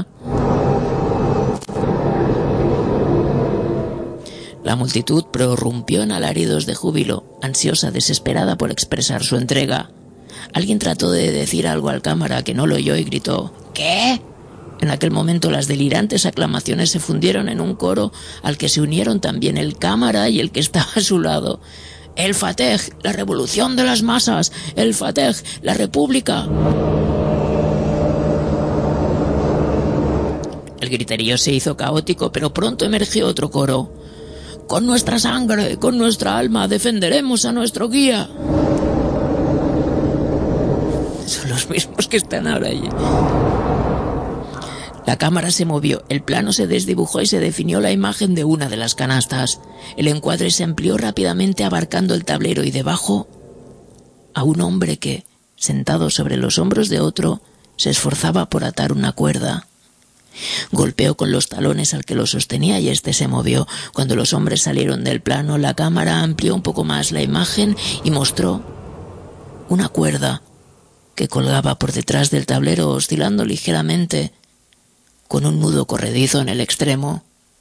La multitud prorrumpió en alaridos de júbilo, ansiosa, desesperada por expresar su entrega. Alguien trató de decir algo al cámara que no lo oyó y gritó «¿Qué?». En aquel momento las delirantes aclamaciones se fundieron en un coro al que se unieron también el cámara y el que estaba a su lado. «El Fateh, la revolución de las masas, el Fateh, la república». El griterío se hizo caótico, pero pronto emergió otro coro. «Con nuestra sangre, con nuestra alma, defenderemos a nuestro guía». Son los mismos que están ahora allí. La cámara se movió, el plano se desdibujó y se definió la imagen de una de las canastas. El encuadre se amplió rápidamente abarcando el tablero y debajo a un hombre que, sentado sobre los hombros de otro, se esforzaba por atar una cuerda. Golpeó con los talones al que lo sostenía y éste se movió. Cuando los hombres salieron del plano, la cámara amplió un poco más la imagen y mostró una cuerda que colgaba por detrás del tablero oscilando ligeramente, con un nudo corredizo en el extremo.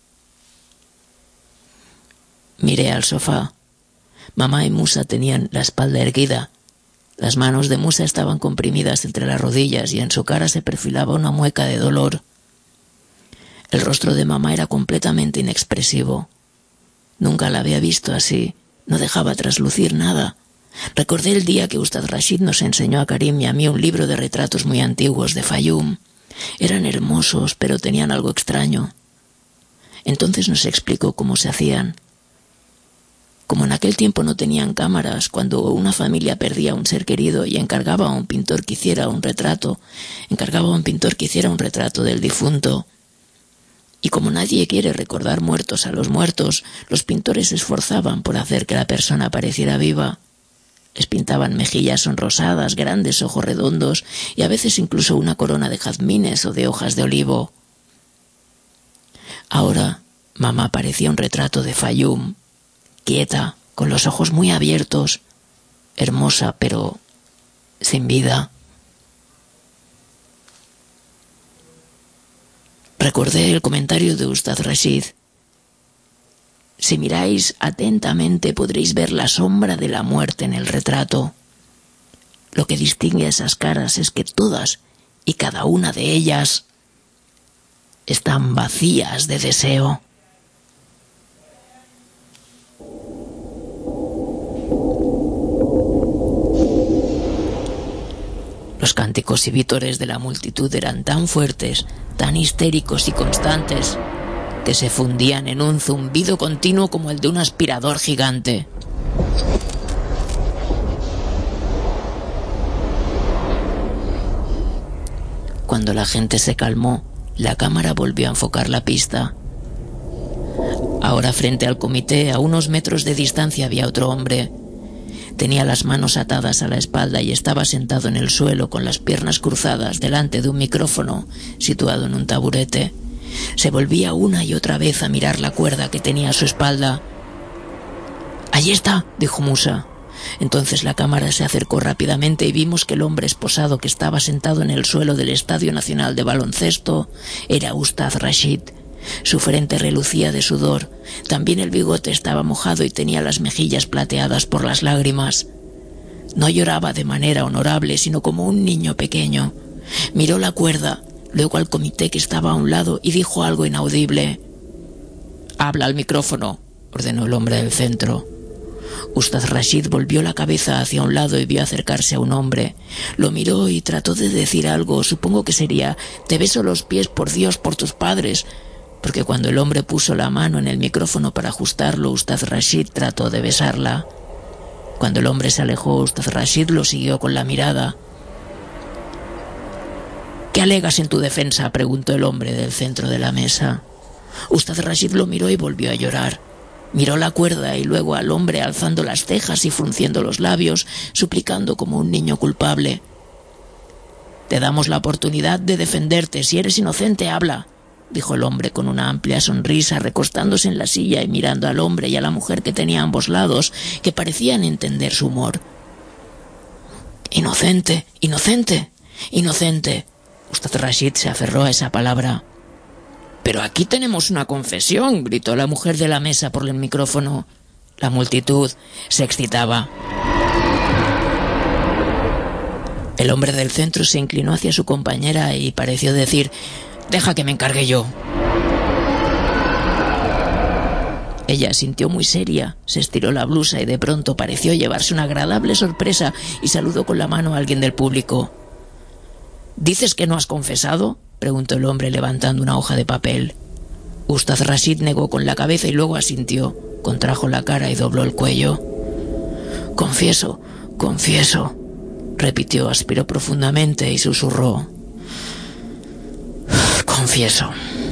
Miré al sofá. Mamá y Musa tenían la espalda erguida. Las manos de Musa estaban comprimidas entre las rodillas y en su cara se perfilaba una mueca de dolor. El rostro de mamá era completamente inexpresivo. Nunca la había visto así. No dejaba traslucir nada. Recordé el día que Ustad Rashid nos enseñó a Karim y a mí un libro de retratos muy antiguos de Fayum. Eran hermosos, pero tenían algo extraño. Entonces nos explicó cómo se hacían. Como en aquel tiempo no tenían cámaras, cuando una familia perdía a un ser querido y encargaba a un pintor que hiciera un retrato, encargaba a un pintor que hiciera un retrato del difunto. Y como nadie quiere recordar muertos a los muertos, los pintores se esforzaban por hacer que la persona pareciera viva. Les pintaban mejillas sonrosadas, grandes ojos redondos y a veces incluso una corona de jazmines o de hojas de olivo. Ahora, mamá parecía un retrato de Fayum, quieta, con los ojos muy abiertos, hermosa pero sin vida. Recordé el comentario de Ustad Rashid. Si miráis atentamente podréis ver la sombra de la muerte en el retrato. Lo que distingue a esas caras es que todas y cada una de ellas están vacías de deseo. Los cánticos y vítores de la multitud eran tan fuertes, tan histéricos y constantes, que se fundían en un zumbido continuo como el de un aspirador gigante. Cuando la gente se calmó, la cámara volvió a enfocar la pista. Ahora frente al comité, a unos metros de distancia, había otro hombre. Tenía las manos atadas a la espalda y estaba sentado en el suelo con las piernas cruzadas delante de un micrófono situado en un taburete. Se volvía una y otra vez a mirar la cuerda que tenía a su espalda. «Allí está», dijo Musa. Entonces la cámara se acercó rápidamente y vimos que el hombre esposado que estaba sentado en el suelo del Estadio Nacional de Baloncesto era Ustad Rashid. Su frente relucía de sudor, también el bigote estaba mojado y tenía las mejillas plateadas por las lágrimas. No lloraba de manera honorable, sino como un niño pequeño. Miró la cuerda, luego al comité que estaba a un lado y dijo algo inaudible. «Habla al micrófono», ordenó el hombre del centro. Ustad Rashid volvió la cabeza hacia un lado y vio acercarse a un hombre. Lo miró y trató de decir algo, supongo que sería «Te beso los pies, por Dios, por tus padres», porque cuando el hombre puso la mano en el micrófono para ajustarlo, Ustad Rashid trató de besarla. Cuando el hombre se alejó, Ustad Rashid lo siguió con la mirada. «¿Qué alegas en tu defensa?», preguntó el hombre del centro de la mesa. Ustad Rashid lo miró y volvió a llorar. Miró la cuerda y luego al hombre alzando las cejas y frunciendo los labios, suplicando como un niño culpable. «Te damos la oportunidad de defenderte. Si eres inocente, habla», dijo el hombre con una amplia sonrisa, recostándose en la silla y mirando al hombre y a la mujer que tenía a ambos lados, que parecían entender su humor. «Inocente, inocente, inocente». Ustad Rashid se aferró a esa palabra. «Pero aquí tenemos una confesión», gritó la mujer de la mesa por el micrófono. La multitud se excitaba. El hombre del centro se inclinó hacia su compañera y pareció decir: «Deja que me encargue yo». Ella sintió muy seria, se estiró la blusa y de pronto pareció llevarse una agradable sorpresa y saludó con la mano a alguien del público. «¿Dices que no has confesado?», preguntó el hombre levantando una hoja de papel. Ustad Rashid negó con la cabeza y luego asintió, contrajo la cara y dobló el cuello. «Confieso, confieso», repitió, aspiró profundamente y susurró. «Confieso».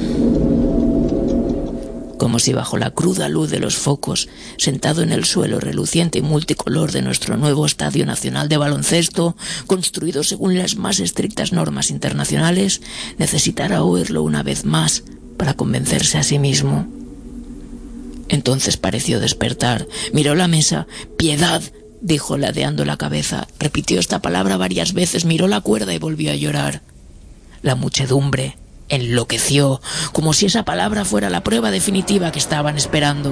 Como si bajo la cruda luz de los focos, sentado en el suelo reluciente y multicolor de nuestro nuevo Estadio Nacional de Baloncesto, construido según las más estrictas normas internacionales, necesitara oírlo una vez más para convencerse a sí mismo. Entonces pareció despertar, miró la mesa. «Piedad», dijo ladeando la cabeza, repitió esta palabra varias veces, miró la cuerda y volvió a llorar. La muchedumbre enloqueció, como si esa palabra fuera la prueba definitiva que estaban esperando.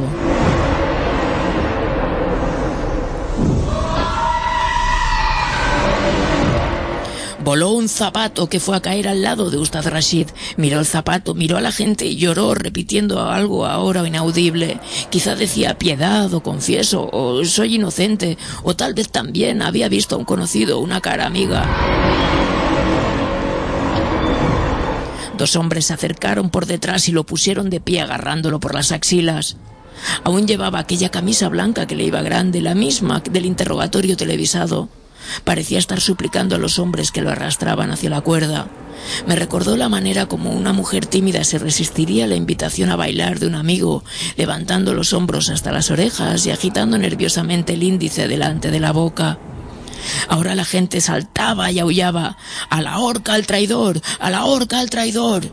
Voló un zapato que fue a caer al lado de Ustad Rashid. Miró el zapato, miró a la gente y lloró, repitiendo algo ahora inaudible. Quizá decía piedad o confieso o soy inocente, o tal vez también había visto a un conocido, una cara amiga. Dos hombres se acercaron por detrás y lo pusieron de pie agarrándolo por las axilas. Aún llevaba aquella camisa blanca que le iba grande, la misma del interrogatorio televisado. Parecía estar suplicando a los hombres que lo arrastraban hacia la cuerda. Me recordó la manera como una mujer tímida se resistiría a la invitación a bailar de un amigo, levantando los hombros hasta las orejas y agitando nerviosamente el índice delante de la boca. Ahora la gente saltaba y aullaba: ¡a la horca al traidor! ¡A la horca al traidor!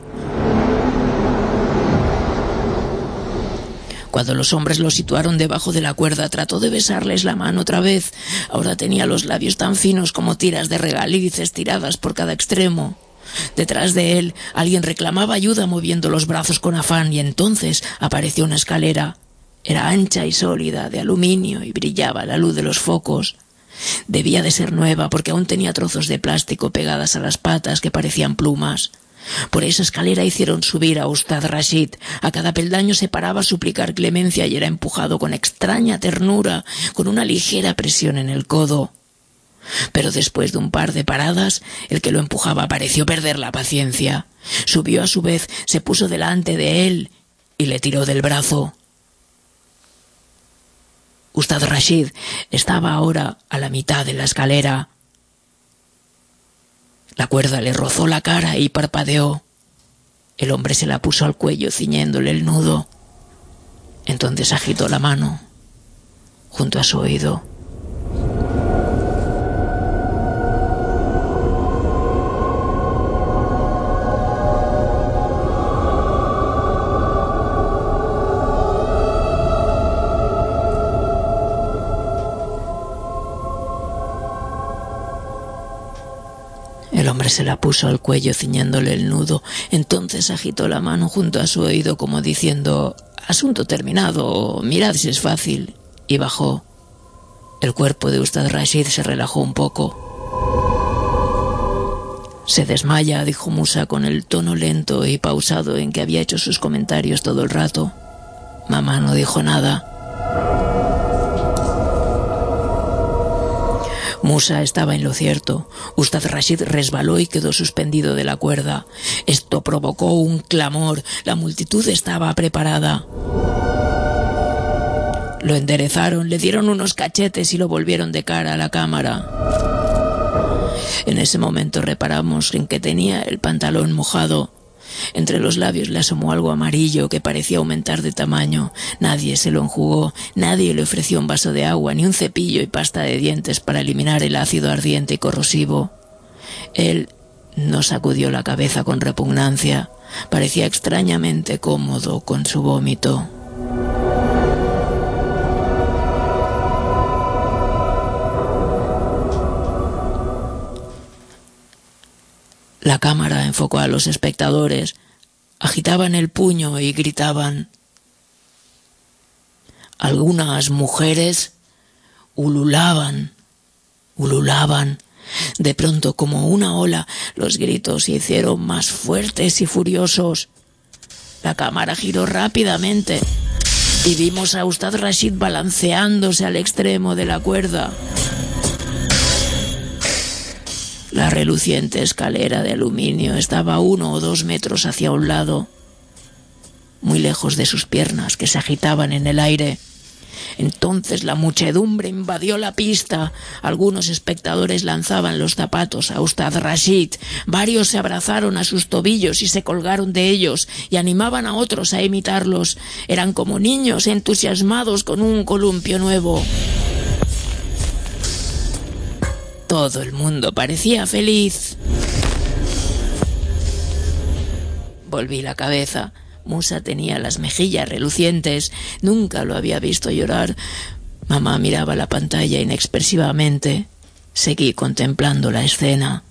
Cuando los hombres lo situaron debajo de la cuerda, trató de besarles la mano otra vez. Ahora tenía los labios tan finos como tiras de regaliz estiradas por cada extremo. Detrás de él, alguien reclamaba ayuda moviendo los brazos con afán, y entonces apareció una escalera. Era ancha y sólida, de aluminio, y brillaba a la luz de los focos. Debía de ser nueva, porque aún tenía trozos de plástico pegadas a las patas que parecían plumas. Por esa escalera hicieron subir a Ustad Rashid. A cada peldaño se paraba a suplicar clemencia y era empujado con extraña ternura, con una ligera presión en el codo. Pero después de un par de paradas, el que lo empujaba pareció perder la paciencia. Subió a su vez, se puso delante de él y le tiró del brazo. Ustad Rashid estaba ahora a la mitad de la escalera. La cuerda le rozó la cara y parpadeó. El hombre se la puso al cuello ciñéndole el nudo. Entonces agitó la mano junto a su oído. El hombre se la puso al cuello ciñéndole el nudo. Entonces agitó la mano junto a su oído como diciendo: asunto terminado, mirad si es fácil. Y bajó. El cuerpo de Ustad Rashid se relajó un poco. Se desmaya, dijo Musa con el tono lento y pausado en que había hecho sus comentarios todo el rato. Mamá no dijo nada. Musa estaba en lo cierto. Ustad Rashid resbaló y quedó suspendido de la cuerda. Esto provocó un clamor. La multitud estaba preparada. Lo enderezaron, le dieron unos cachetes y lo volvieron de cara a la cámara. En ese momento reparamos en que tenía el pantalón mojado. Entre los labios le asomó algo amarillo que parecía aumentar de tamaño. Nadie se lo enjugó, nadie le ofreció un vaso de agua, ni un cepillo y pasta de dientes para eliminar el ácido ardiente y corrosivo. Él no sacudió la cabeza con repugnancia. Parecía extrañamente cómodo con su vómito. La cámara enfocó a los espectadores. Agitaban el puño y gritaban. Algunas mujeres ululaban, ululaban. De pronto, como una ola, los gritos se hicieron más fuertes y furiosos. La cámara giró rápidamente y vimos a Ustad Rashid balanceándose al extremo de la cuerda. La reluciente escalera de aluminio estaba uno o dos metros hacia un lado, muy lejos de sus piernas que se agitaban en el aire. Entonces la muchedumbre invadió la pista. Algunos espectadores lanzaban los zapatos a Ustad Rashid. Varios se abrazaron a sus tobillos y se colgaron de ellos y animaban a otros a imitarlos. Eran como niños entusiasmados con un columpio nuevo. Todo el mundo parecía feliz. Volví la cabeza. Musa tenía las mejillas relucientes. Nunca lo había visto llorar. Mamá miraba la pantalla inexpresivamente. Seguí contemplando la escena.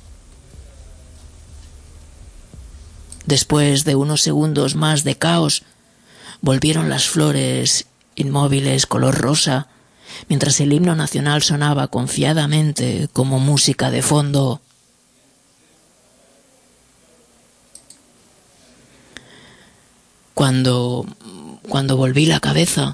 Después de unos segundos más de caos, volvieron las flores inmóviles color rosa, mientras el himno nacional sonaba confiadamente como música de fondo. Cuando, cuando volví la cabeza,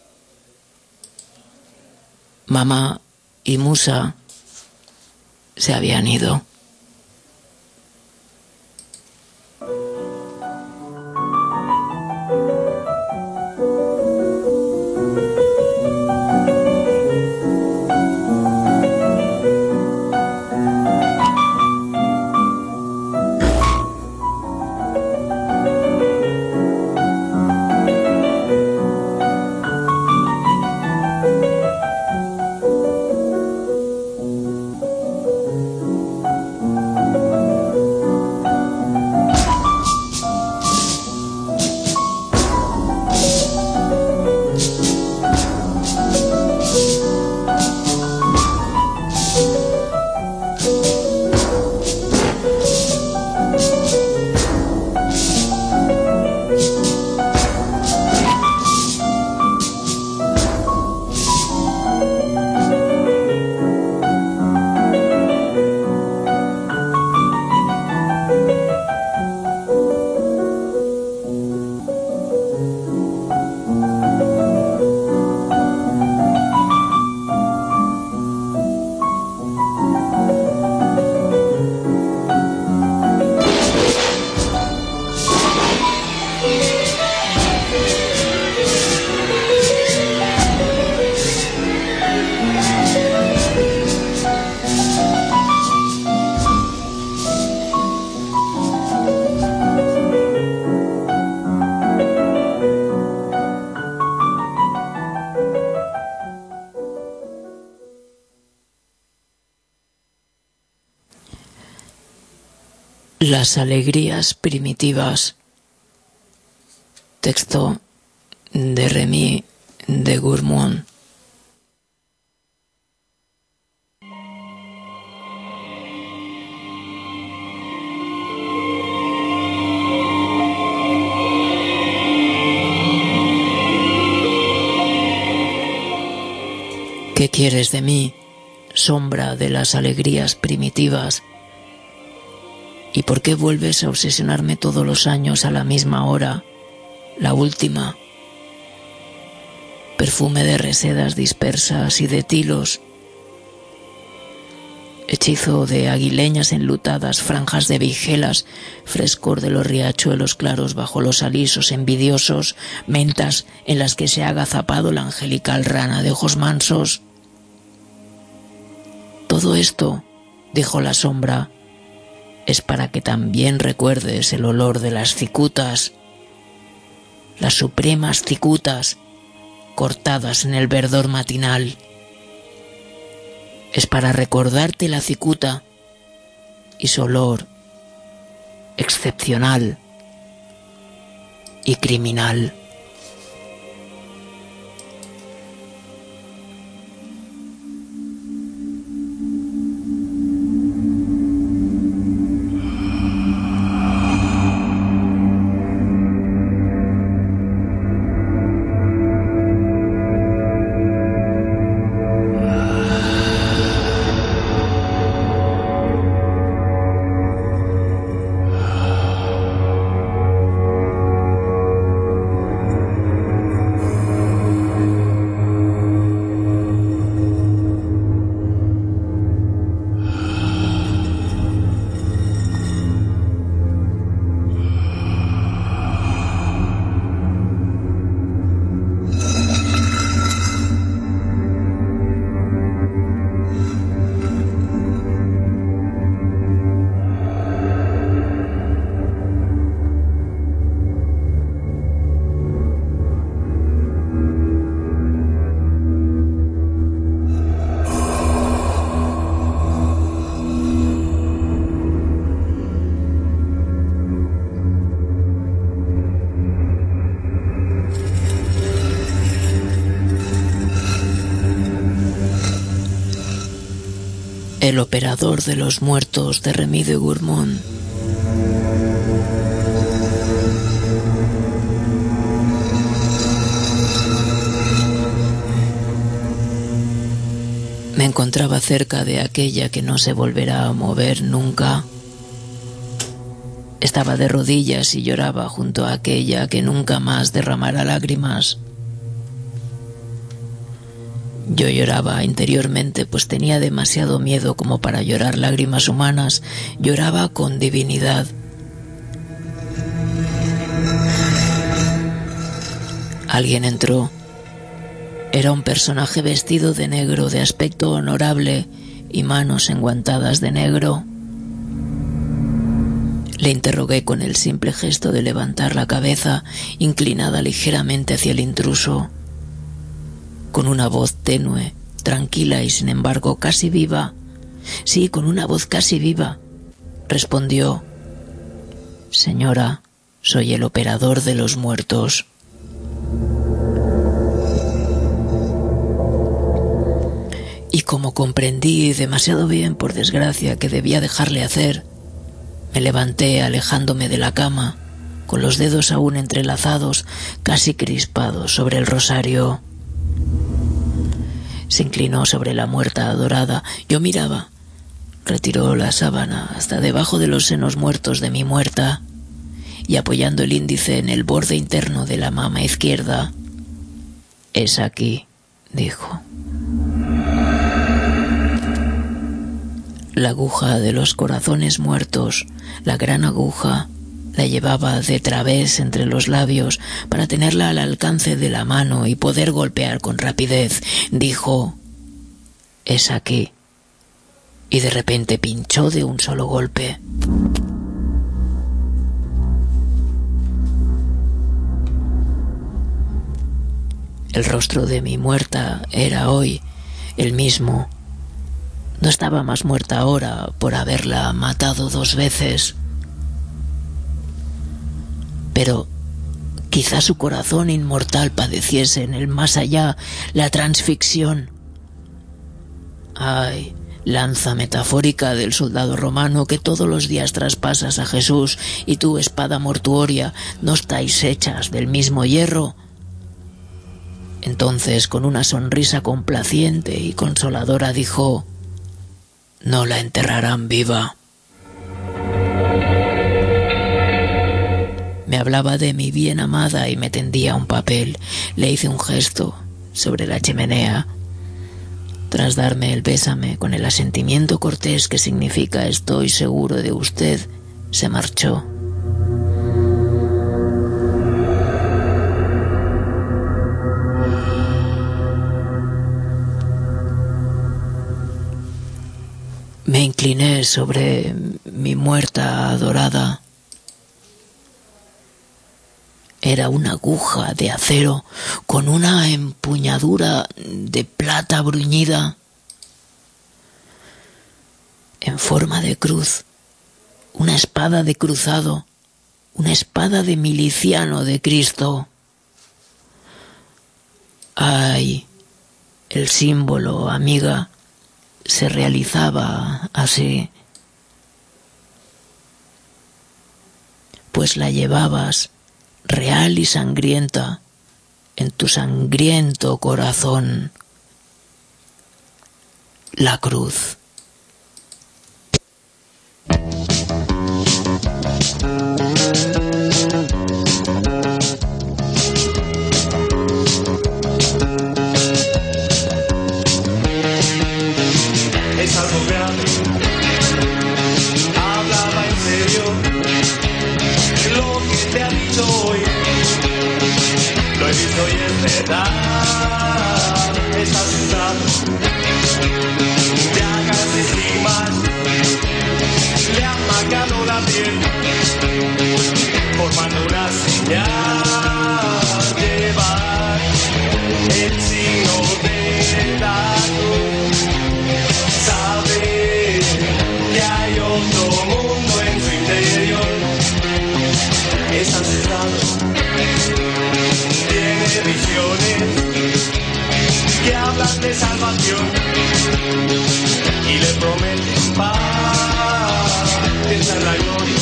mamá y Musa se habían ido. Las alegrías primitivas. Texto de Remy de Gourmont. ¿Qué quieres de mí, sombra de las alegrías primitivas? ¿Y por qué vuelves a obsesionarme todos los años a la misma hora, la última? Perfume de resedas dispersas y de tilos, hechizo de aguileñas enlutadas, franjas de vigelas, frescor de los riachuelos claros bajo los alisos envidiosos, mentas en las que se ha agazapado la angelical rana de ojos mansos. Todo esto, dijo la sombra, es para que también recuerdes el olor de las cicutas, las supremas cicutas cortadas en el verdor matinal. Es para recordarte la cicuta y su olor excepcional y criminal. El operador de los muertos de Remy de Gourmont. Me encontraba cerca de aquella que no se volverá a mover nunca. Estaba de rodillas y lloraba junto a aquella que nunca más derramará lágrimas. Yo lloraba interiormente, pues tenía demasiado miedo como para llorar lágrimas humanas. Lloraba con divinidad. Alguien entró. Era un personaje vestido de negro, de aspecto honorable y manos enguantadas de negro. Le interrogué con el simple gesto de levantar la cabeza, inclinada ligeramente hacia el intruso. Con una voz tenue, tranquila y sin embargo casi viva. Sí, con una voz casi viva. Respondió: Señora, soy el operador de los muertos. Y como comprendí demasiado bien, por desgracia, que debía dejarle hacer, me levanté alejándome de la cama, con los dedos aún entrelazados, casi crispados sobre el rosario. Se inclinó sobre la muerta adorada. Yo miraba. Retiró la sábana hasta debajo de los senos muertos de mi muerta y apoyando el índice en el borde interno de la mama izquierda: «Es aquí», dijo. La aguja de los corazones muertos, la gran aguja, la llevaba de través entre los labios para tenerla al alcance de la mano y poder golpear con rapidez. Dijo: «Es aquí». Y de repente pinchó de un solo golpe. El rostro de mi muerta era hoy el mismo. No estaba más muerta ahora por haberla matado dos veces. pero quizá su corazón inmortal padeciese en el más allá la transfixión. Ay, lanza metafórica del soldado romano que todos los días traspasas a Jesús, y tú, espada mortuoria, ¿no estáis hechas del mismo hierro? Entonces, con una sonrisa complaciente y consoladora, dijo: no la enterrarán viva. Me hablaba de mi bien amada y me tendía un papel. Le hice un gesto sobre la chimenea. Tras darme el bésame con el asentimiento cortés que significa estoy seguro de usted, se marchó. Me incliné sobre mi muerta adorada. Era una aguja de acero con una empuñadura de plata bruñida en forma de cruz, una espada de cruzado, una espada de miliciano de Cristo. Ay, el símbolo, amiga, se realizaba así, pues la llevabas real y sangrienta en tu sangriento corazón, la cruz. Es algo grave, hablaba en serio, lo que te ha dicho hoy, lo he visto y es verdad, es asustado, te hagas estigmas, le han marcado la piel, formando una señal, llevar el signo de la cruz, sabe que hay otro mundo en su interior, es asustado, tiene visiones que hablan de salvación y le prometen paz, esa es la gloria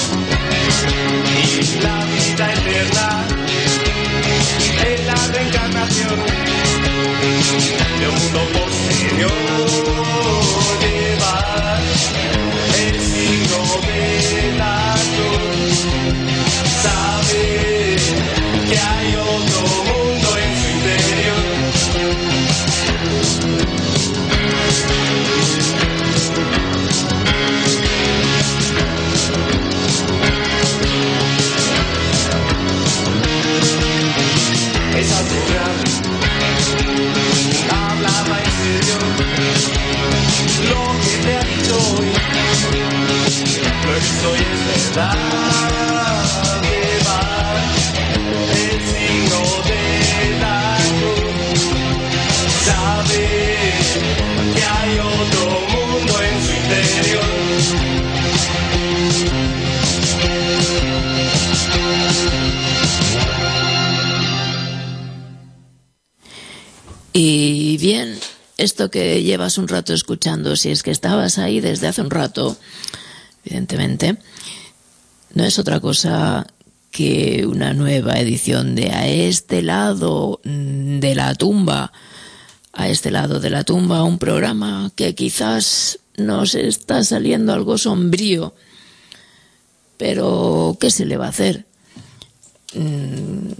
y la vida eterna, es la reencarnación de un mundo posterior, llevar el signo de la cruz, sabe que hay otro mundo en su interior. Es algo grave, hablaba en serio, lo que te ha dicho hoy, lo he visto y es verdad, llevar el signo de la cruz, sabe que hay otro mundo en su interior. Y bien, esto que llevas un rato escuchando, si es que estabas ahí desde hace un rato, evidentemente, no es otra cosa que una nueva edición de A este lado de la tumba. A este lado de la tumba, un programa que quizás nos está saliendo algo sombrío, pero ¿qué se le va a hacer? Mm,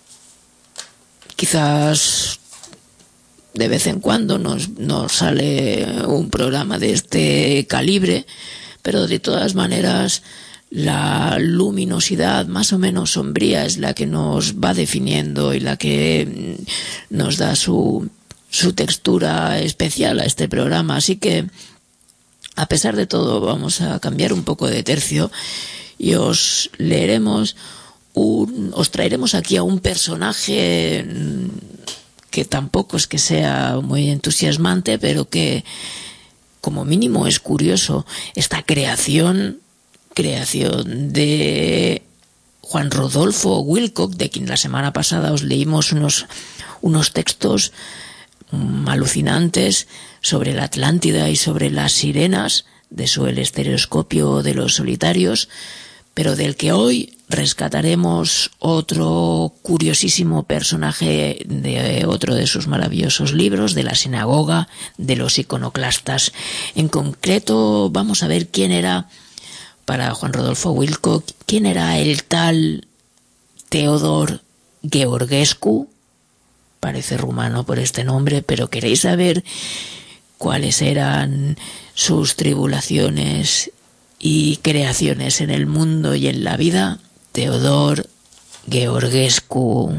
quizás de vez en cuando nos, nos sale un programa de este calibre, pero de todas maneras la luminosidad más o menos sombría es la que nos va definiendo y la que nos da su, su textura especial a este programa. Así que, a pesar de todo, vamos a cambiar un poco de tercio y os leeremos, un, os traeremos aquí a un personaje que tampoco es que sea muy entusiasmante, pero que como mínimo es curioso. Esta creación, creación de Juan Rodolfo Wilcock, de quien la semana pasada os leímos unos, unos textos um, alucinantes sobre la Atlántida y sobre las sirenas, de su El estereoscopio de los solitarios, pero del que hoy rescataremos otro curiosísimo personaje de otro de sus maravillosos libros, de la sinagoga de los iconoclastas. En concreto, vamos a ver quién era, para Juan Rodolfo Wilcock, quién era el tal Teodor Gheorghescu. Parece rumano por este nombre, pero ¿queréis saber cuáles eran sus tribulaciones y creaciones en el mundo y en la vida? Teodor Gheorghescu.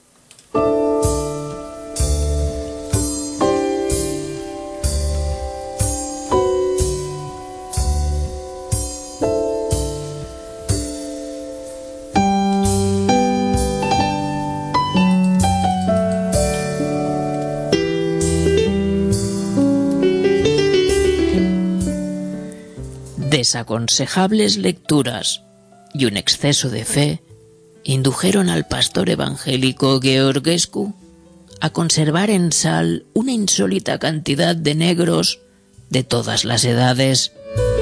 Desaconsejables lecturas y un exceso de fe indujeron al pastor evangélico Gheorghescu a conservar en sal una insólita cantidad de negros de todas las edades.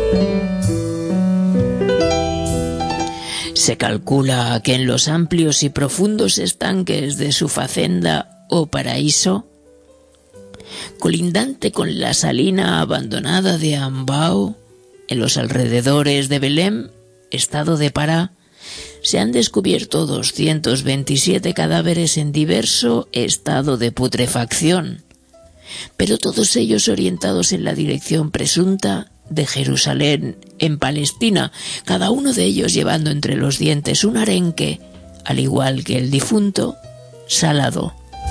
Se calcula que en los amplios y profundos estanques de su facenda o paraíso, colindante con la salina abandonada de Ambao, en los alrededores de Belém, estado de Pará, se han descubierto doscientos veintisiete cadáveres en diverso estado de putrefacción, pero todos ellos orientados en la dirección presunta de Jerusalén, en Palestina, cada uno de ellos llevando entre los dientes un arenque, al igual que el difunto, salado.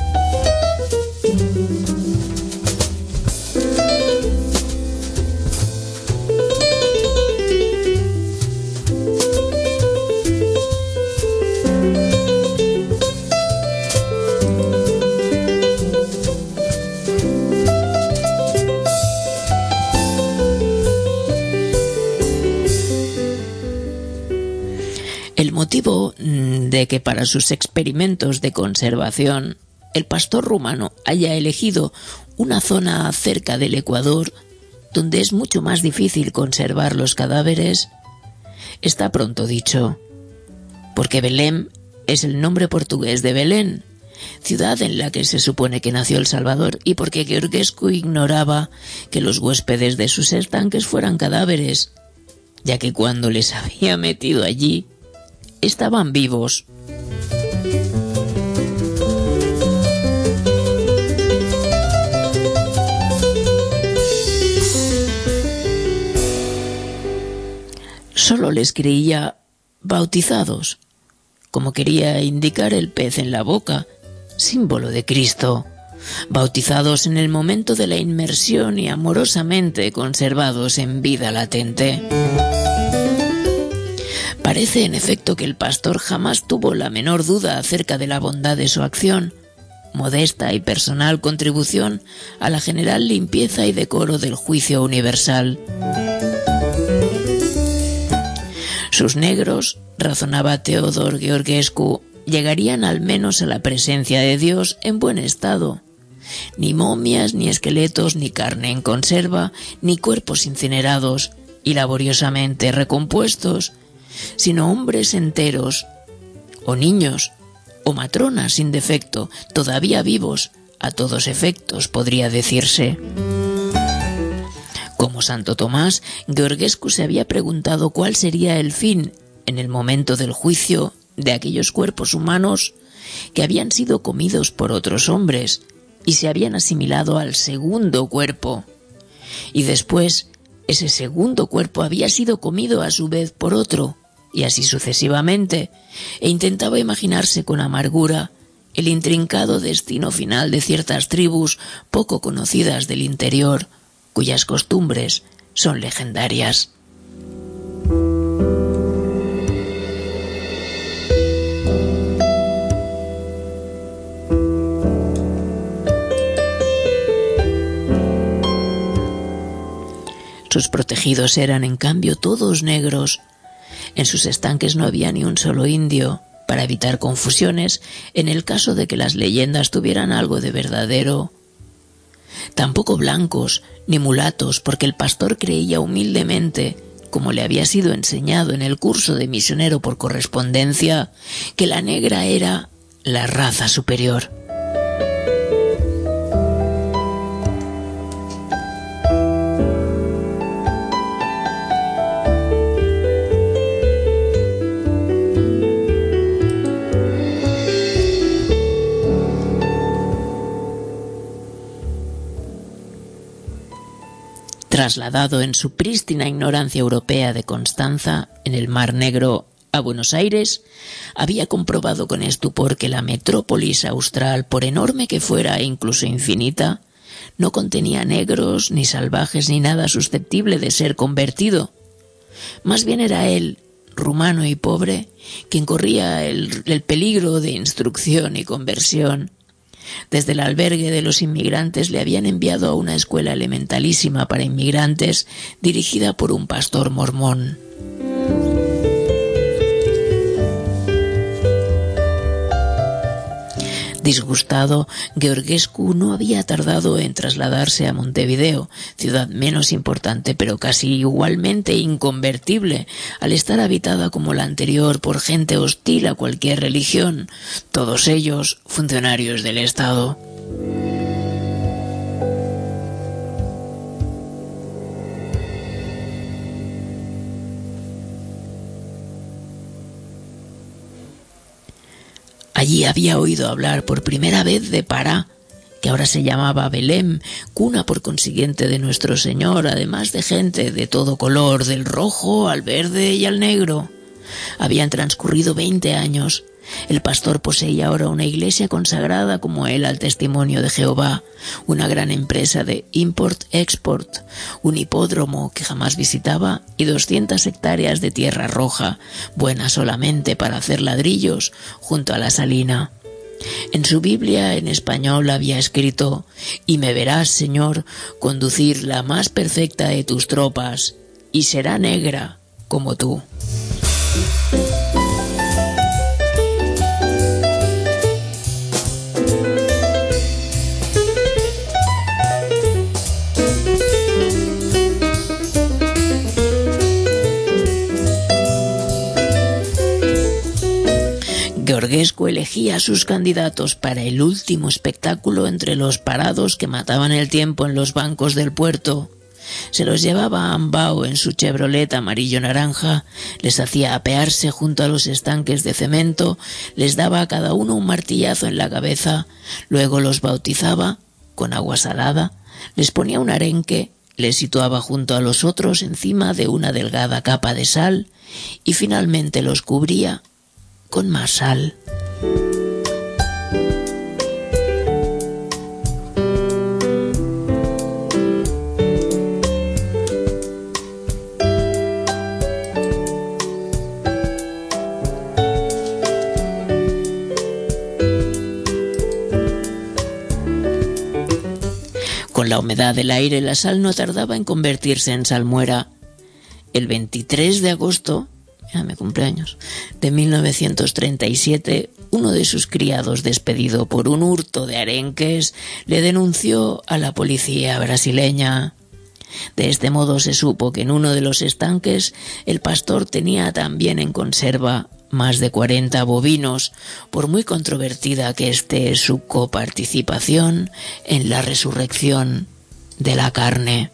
El motivo de que para sus experimentos de conservación el pastor rumano haya elegido una zona cerca del Ecuador, donde es mucho más difícil conservar los cadáveres, está pronto dicho, porque Belém es el nombre portugués de Belén, ciudad en la que se supone que nació el Salvador, y porque Gheorghescu ignoraba que los huéspedes de sus estanques fueran cadáveres, ya que cuando les había metido allí, estaban vivos. Solo les creía bautizados, como quería indicar el pez en la boca, símbolo de Cristo, bautizados en el momento de la inmersión y amorosamente conservados en vida latente. Parece, en efecto, que el pastor jamás tuvo la menor duda acerca de la bondad de su acción, modesta y personal contribución a la general limpieza y decoro del juicio universal. Sus negros, razonaba Teodor Gheorghescu, llegarían al menos a la presencia de Dios en buen estado. Ni momias, ni esqueletos, ni carne en conserva, ni cuerpos incinerados y laboriosamente recompuestos, sino hombres enteros, o niños, o matronas sin defecto, todavía vivos, a todos efectos, podría decirse. Como Santo Tomás, Gheorghescu se había preguntado cuál sería el fin, en el momento del juicio, de aquellos cuerpos humanos que habían sido comidos por otros hombres y se habían asimilado al segundo cuerpo. Y después, ese segundo cuerpo había sido comido a su vez por otro, y así sucesivamente, e intentaba imaginarse con amargura el intrincado destino final de ciertas tribus poco conocidas del interior, cuyas costumbres son legendarias. Sus protegidos eran, en cambio, todos negros, En sus estanques no había ni un solo indio, para evitar confusiones en el caso de que las leyendas tuvieran algo de verdadero. Tampoco blancos ni mulatos, porque el pastor creía humildemente, como le había sido enseñado en el curso de misionero por correspondencia, que la negra era la raza superior. Trasladado en su prístina ignorancia europea de Constanza, en el Mar Negro, a Buenos Aires, había comprobado con estupor que la metrópolis austral, por enorme que fuera e incluso infinita, no contenía negros, ni salvajes, ni nada susceptible de ser convertido. Más bien era él, rumano y pobre, quien corría el, el peligro de instrucción y conversión. Desde el albergue de los inmigrantes le habían enviado a una escuela elementalísima para inmigrantes dirigida por un pastor mormón. Disgustado, Gheorghescu no había tardado en trasladarse a Montevideo, ciudad menos importante pero casi igualmente inconvertible, al estar habitada como la anterior por gente hostil a cualquier religión, todos ellos funcionarios del Estado. Allí había oído hablar por primera vez de Pará, que ahora se llamaba Belém, cuna por consiguiente de nuestro Señor, además de gente de todo color, del rojo al verde y al negro. Habían transcurrido veinte años. El pastor poseía ahora una iglesia consagrada como él al testimonio de Jehová, una gran empresa de import-export, un hipódromo que jamás visitaba y doscientas hectáreas de tierra roja, buena solamente para hacer ladrillos, junto a la salina. En su Biblia en español había escrito: «Y me verás, Señor, conducir la más perfecta de tus tropas, y será negra como tú». Gheorghescu elegía a sus candidatos para el último espectáculo entre los parados que mataban el tiempo en los bancos del puerto. Se los llevaba a Ambao en su Chevrolet amarillo-naranja, les hacía apearse junto a los estanques de cemento, les daba a cada uno un martillazo en la cabeza, luego los bautizaba con agua salada, les ponía un arenque, les situaba junto a los otros encima de una delgada capa de sal y finalmente los cubría con más sal. Con la humedad del aire, la sal no tardaba en convertirse en salmuera. El veintitrés de agosto, ya mi cumpleaños, de mil novecientos treinta y siete, uno de sus criados, despedido por un hurto de arenques, le denunció a la policía brasileña. De este modo se supo que en uno de los estanques el pastor tenía también en conserva más de cuarenta bovinos, por muy controvertida que esté su coparticipación en la resurrección de la carne.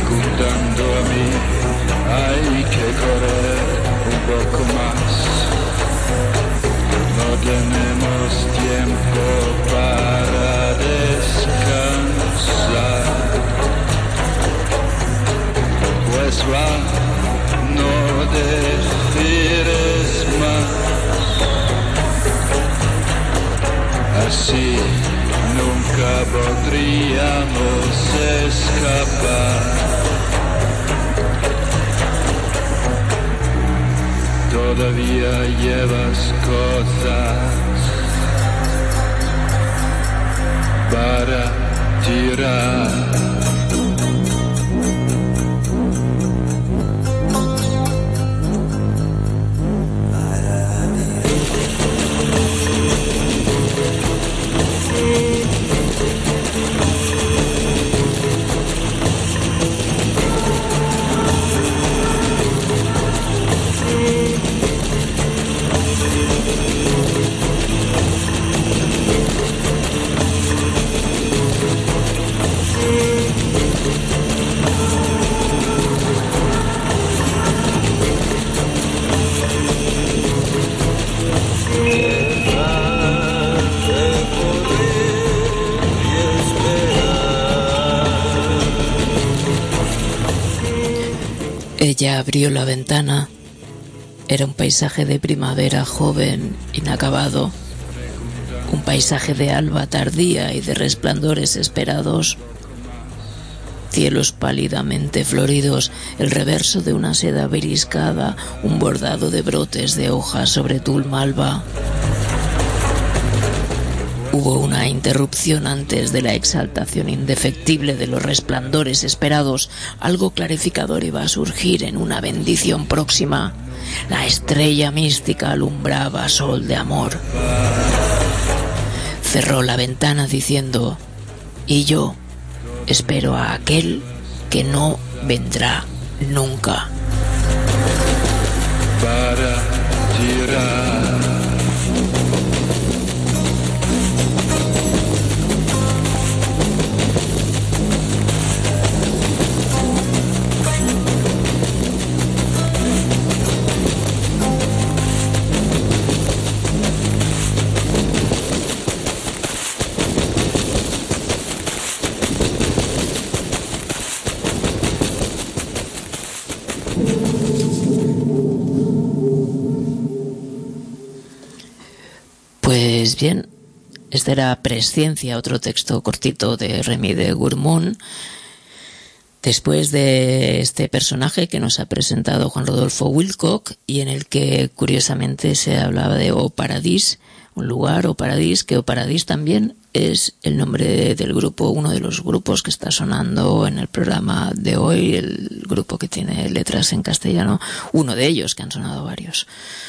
preguntando a mí, hay que correr un poco más. No tenemos tiempo para descansar. Pues va, no decides más. Así nunca podríamos escapar. Todavía llevas cosas para tirar. Ella abrió la ventana. Era un paisaje de primavera joven, inacabado. Un paisaje de alba tardía y de resplandores esperados. Cielos pálidamente floridos, el reverso de una seda viriscada, un bordado de brotes de hojas sobre tul malva. Hubo una interrupción antes de la exaltación indefectible de los resplandores esperados. Algo clarificador iba a surgir en una bendición próxima. La estrella mística alumbraba sol de amor. Cerró la ventana diciendo: y yo espero a aquel que no vendrá nunca. Para tirar. Pues bien, este era Presciencia, otro texto cortito de Remy de Gourmont. Después de este personaje que nos ha presentado Juan Rodolfo Wilcock y en el que curiosamente se hablaba de O Paradís, un lugar, O Paradís, que O Paradís también es el nombre del grupo, uno de los grupos que está sonando en el programa de hoy, el grupo que tiene letras en castellano, uno de ellos, que han sonado varios.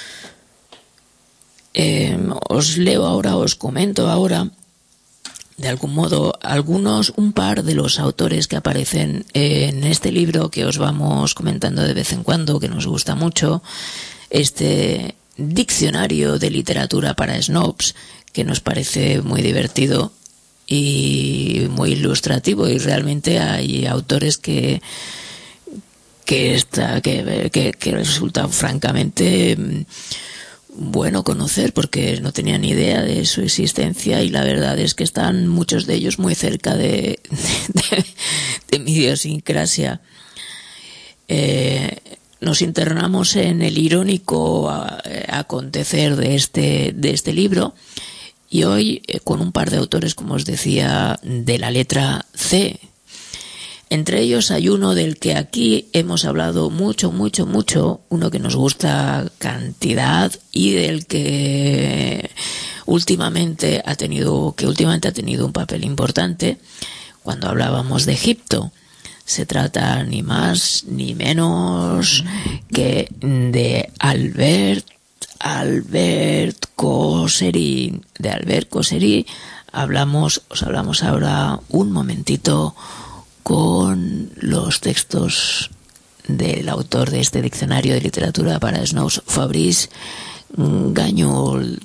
Eh, os leo ahora, os comento ahora, de algún modo, algunos, un par de los autores que aparecen en este libro que os vamos comentando de vez en cuando, que nos gusta mucho, este diccionario de literatura para snobs, que nos parece muy divertido y muy ilustrativo, y realmente hay autores que que está que, que, que resulta francamente bueno conocer, porque no tenía ni idea de su existencia, y la verdad es que están muchos de ellos muy cerca de, de, de mi idiosincrasia. Eh, nos internamos en el irónico a, a acontecer de este, de este libro, y hoy eh, con un par de autores, como os decía, de la letra C. Entre ellos hay uno del que aquí hemos hablado mucho, mucho, mucho, uno que nos gusta cantidad y del que últimamente ha tenido, que últimamente ha tenido un papel importante cuando hablábamos de Egipto. Se trata ni más ni menos que de Albert, Albert Coserí. De Albert Coserí hablamos, os hablamos ahora un momentito con los textos del autor de este diccionario de literatura para snobs, Fabrice Gagnault.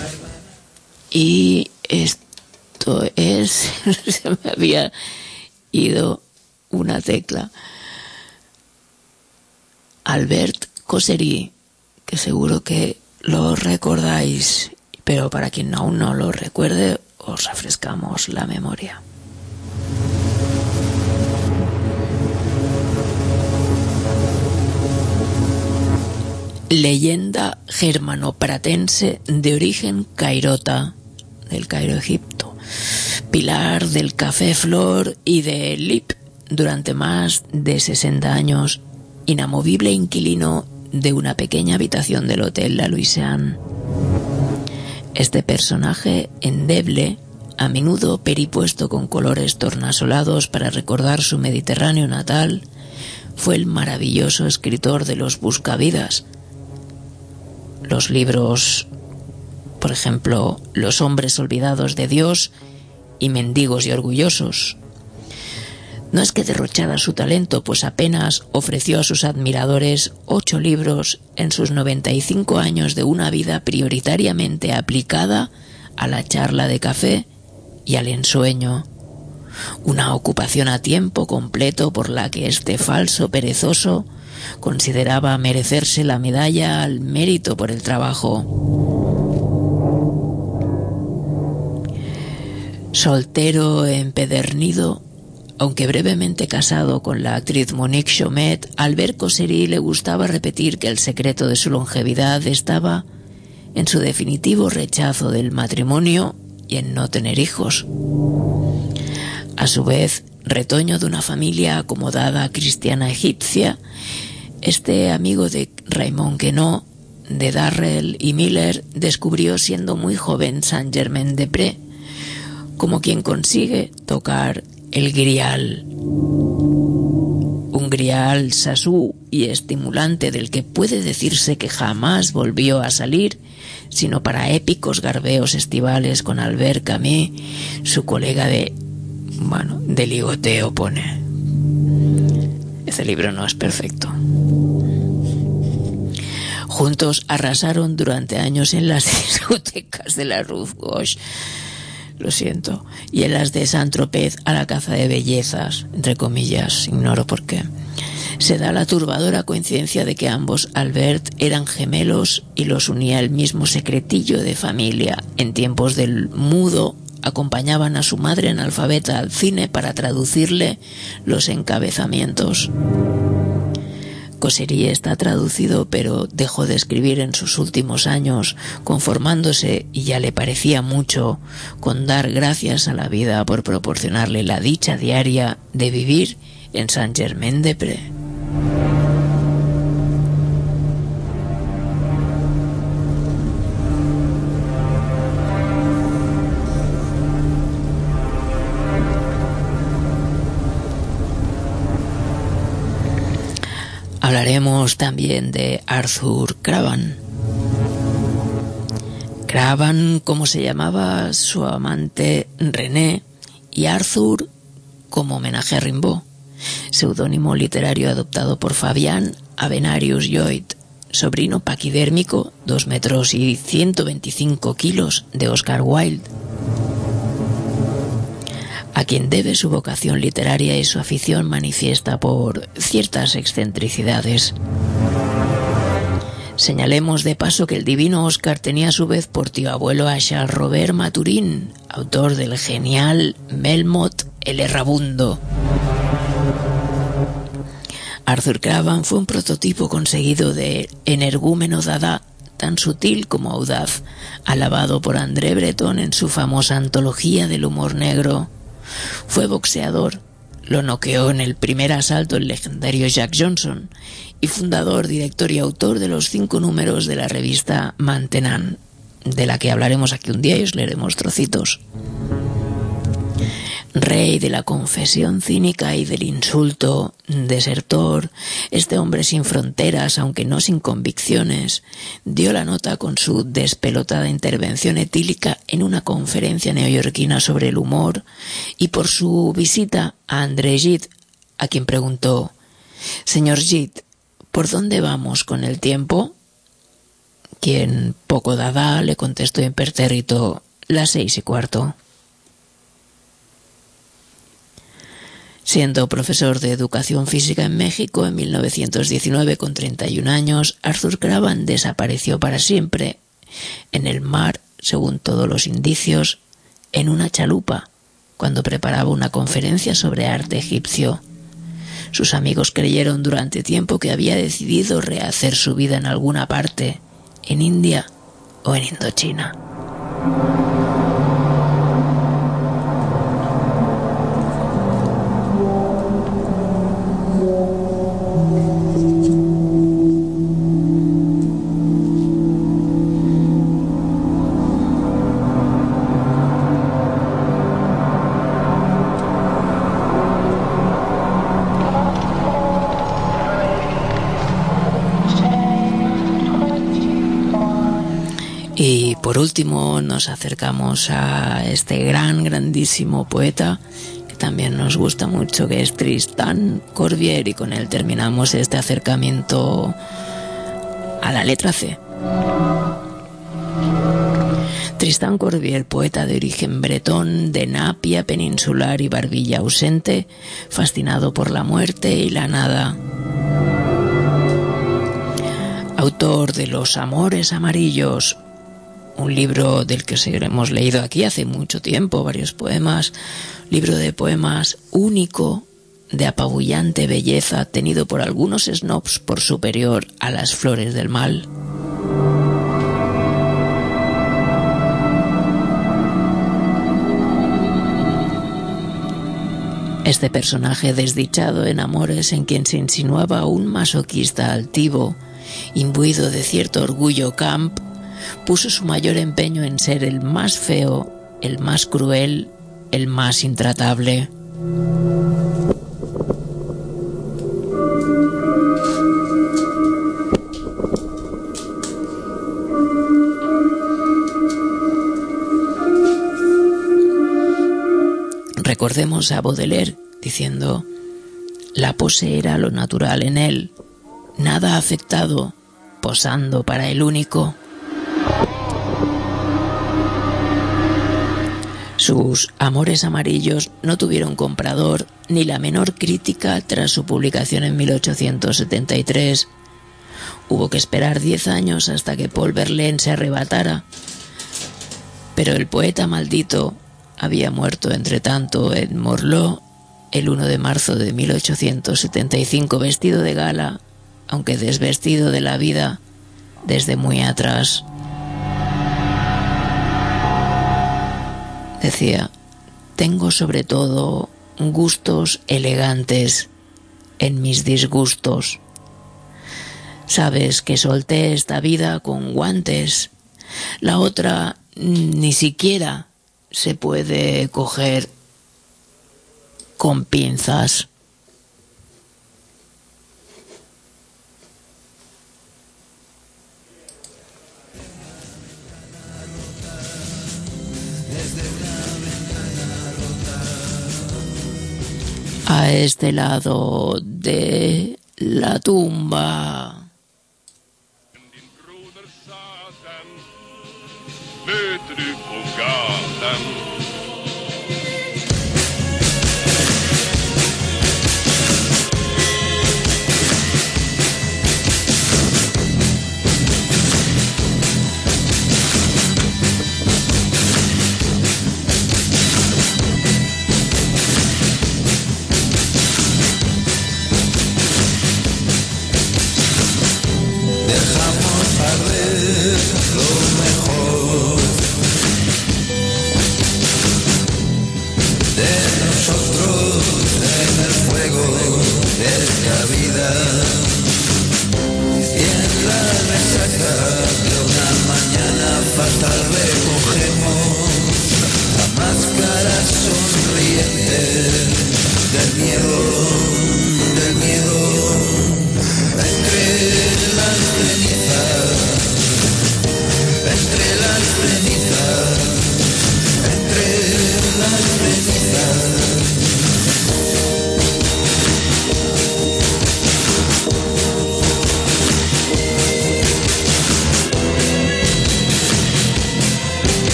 Y esto es, se me había ido una tecla. Albert Coserí, que seguro que lo recordáis, pero para quien aún no lo recuerde, os refrescamos la memoria. Leyenda germano-pratense de origen cairota, del Cairo, Egipto, pilar del Café Flor y de Lip durante más de sesenta años, inamovible inquilino de una pequeña habitación del Hotel La Louisiane. Este personaje endeble, a menudo peripuesto con colores tornasolados para recordar su Mediterráneo natal, fue el maravilloso escritor de los Buscavidas. Los libros, por ejemplo, Los hombres olvidados de Dios y Mendigos y orgullosos. No es que derrochara su talento, pues apenas ofreció a sus admiradores ocho libros en sus noventa y cinco años de una vida prioritariamente aplicada a la charla de café y al ensueño. Una ocupación a tiempo completo por la que este falso perezoso consideraba merecerse la medalla al mérito por el trabajo. Soltero empedernido, aunque brevemente casado con la actriz Monique Chomet, Albert Coserí le gustaba repetir que el secreto de su longevidad estaba en su definitivo rechazo del matrimonio y en no tener hijos. A su vez, retoño de una familia acomodada cristiana egipcia, este amigo de Raymond Queneau, de Darrell y Miller, descubrió siendo muy joven Saint-Germain-des-Prés, como quien consigue tocar el grial. Un grial sasú y estimulante del que puede decirse que jamás volvió a salir, sino para épicos garbeos estivales con Albert Camus, su colega de, bueno, de ligoteo, pone. Ese libro no es perfecto. Juntos arrasaron durante años en las discotecas de la Rue Gauche, lo siento, y en las de Saint-Tropez a la caza de bellezas, entre comillas, ignoro por qué. Se da la turbadora coincidencia de que ambos Albert eran gemelos y los unía el mismo secretillo de familia. En tiempos del mudo acompañaban a su madre analfabeta al cine para traducirle los encabezamientos. Coserí está traducido, pero dejó de escribir en sus últimos años, conformándose, y ya le parecía mucho, con dar gracias a la vida por proporcionarle la dicha diaria de vivir en Saint-Germain-des-Prés. Hablaremos también de Arthur Cravan. Cravan, como se llamaba su amante René, y Arthur como homenaje a Rimbaud, seudónimo literario adoptado por Fabián Avenarius Lloyd, sobrino paquidérmico, dos metros y ciento veinticinco kilos de Oscar Wilde, a quien debe su vocación literaria y su afición manifiesta por ciertas excentricidades. Señalemos de paso que el divino Oscar tenía a su vez por tío abuelo a Charles Robert Maturin, autor del genial Melmoth el Errabundo. Arthur Cravan fue un prototipo conseguido de energúmeno dada, tan sutil como audaz, alabado por André Breton en su famosa antología del humor negro. Fue boxeador, lo noqueó en el primer asalto el legendario Jack Johnson, y fundador, director y autor de los cinco números de la revista Maintenant, de la que hablaremos aquí un día y os leeremos trocitos. Rey de la confesión cínica y del insulto, desertor, este hombre sin fronteras, aunque no sin convicciones, dio la nota con su despelotada intervención etílica en una conferencia neoyorquina sobre el humor, y por su visita a André Gide, a quien preguntó: «Señor Gide, ¿por dónde vamos con el tiempo?», quien, poco dada, le contestó impertérrito: «Las seis y cuarto». Siendo profesor de educación física en México en mil novecientos diecinueve con treinta y un años, Arthur Cravan desapareció para siempre en el mar, según todos los indicios, en una chalupa, cuando preparaba una conferencia sobre arte egipcio. Sus amigos creyeron durante tiempo que había decidido rehacer su vida en alguna parte, en India o en Indochina. Y por último nos acercamos a este gran, grandísimo poeta que también nos gusta mucho, que es Tristan Corbier, y con él terminamos este acercamiento a la letra C. Tristan Corbier, poeta de origen bretón, de napia peninsular y barbilla ausente, fascinado por la muerte y la nada. Autor de Los Amores Amarillos, un libro del que hemos leído aquí hace mucho tiempo, varios poemas, libro de poemas único, de apabullante belleza, tenido por algunos snobs por superior a Las Flores del Mal. Este personaje desdichado en amores en quien se insinuaba un masoquista altivo, imbuido de cierto orgullo camp, puso su mayor empeño en ser el más feo, el más cruel, el más intratable. Recordemos a Baudelaire diciendo: la pose era lo natural en él, nada afectado, posando para el único. Sus Amores Amarillos no tuvieron comprador ni la menor crítica tras su publicación en mil ochocientos setenta y tres. Hubo que esperar diez años hasta que Paul Verlaine se arrebatara, pero el poeta maldito había muerto entre tanto en Morlaix el uno de marzo de mil ochocientos setenta y cinco, vestido de gala, aunque desvestido de la vida desde muy atrás. Decía: tengo sobre todo gustos elegantes en mis disgustos. Sabes que solté esta vida con guantes, la otra ni siquiera se puede coger con pinzas. A este lado de la tumba.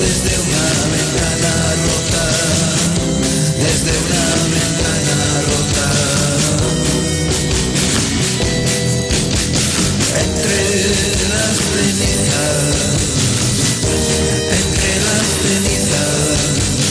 desde una ventana rota, desde una ventana rota. Entre las cenizas, entre las cenizas.